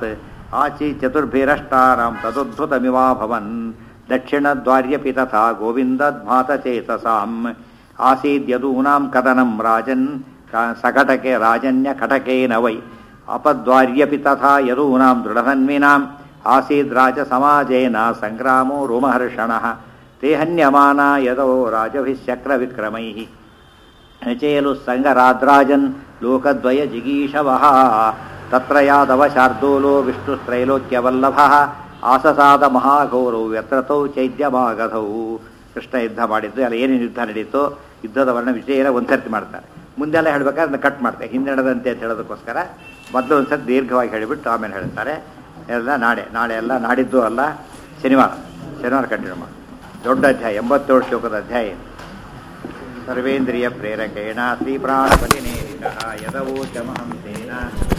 ಆಚಿ ಚತುರ್ಭಿರಷ್ಟಾರಾಂ ತದುದ್ಭುತಮಿವಾಭವನ್ ದಕ್ಷಿಣದ್ವಾರ್ಯಪಿ ತಥಾ ಗೋವಿಂದಧ್ಮಾತಚೇತಸಾಂ ಆಸೀದ್ಯದೂನಾಂ ಕದನಂ ರಾಜನ್ ಸಕಟಕೆ ರಾಜನ್ಯ ಕಟಕೇನ ವೈ ಅಪದ್ವಾರ್ಯಪಿ ತಥಾ ಯದೂನಾಂ ದೃಢಧನ್ವಿನಾಂ ಆಸೀದ್ ಸಮಾಜೇನ ಸಂಗ್ರಾಮೋ ರೋಮಹರ್ಷಣಃ ತೇ ಹನ್ಯಮಾನ ಯದೋ ರಾಜಭಿಶ್ಚಕ್ರವಿಕ್ರಮೈಃ ನಚೇಲು ಸಂಗರಾದ್ರಾಜನ್ ಲೋಕದ್ವಯ ಜಿಗೀಷವಃ ತತ್ರ ಯಾದವ ಶಾರ್ದೂಲೋ ವಿಷ್ಣುತ್ರೈಲೋಕ್ಯವಲ್ಲಭಃ ಆಸಸಾದ ಮಹಾಗೌರವು ವ್ಯತ್ರತೌ ಚೈದ್ಯಮಾಗಧೌ. ಕೃಷ್ಣ ಯುದ್ಧ ಮಾಡಿದ್ದು ಅಲ್ಲಿ ಏನೇನು ಯುದ್ಧ ನಡೀತು, ಯುದ್ಧದ ವರ್ಣ ವಿಷಯ ಎಲ್ಲ ಒಂದ್ಸರ್ತಿ ಮಾಡ್ತಾರೆ. ಮುಂದೆಲ್ಲ ಹೇಳ್ಬೇಕಾದ್ರೆ ಅದನ್ನ ಕಟ್ ಮಾಡ್ತಾರೆ, ಹಿಂದೆ ನಡೆದಂತೆ ಅಂತ ಹೇಳೋದಕ್ಕೋಸ್ಕರ ಮೊದಲು ಒಂದ್ಸರ್ತಿ ದೀರ್ಘವಾಗಿ ಹೇಳಿಬಿಟ್ಟು ಆಮೇಲೆ ಹೇಳ್ತಾರೆ. ಎಲ್ಲ ನಾಳೆ ಎಲ್ಲ ನಾಡಿದ್ದು ಅಲ್ಲ, ಶನಿವಾರ ಕಂಟಿನ್ಯೂ ಮಾಡಿ. ದೊಡ್ಡ ಅಧ್ಯಾಯ 87 ಶ್ಲೋಕದ ಅಧ್ಯಾಯ. ಸರ್ವೇಂದ್ರಿಯ ಪ್ರೇರಕೇಣ ಶ್ರೀ ಪ್ರಾಣಪತಿ ನೇರಿತಃ ಯದವೋಚಮಹಂ ತೇನ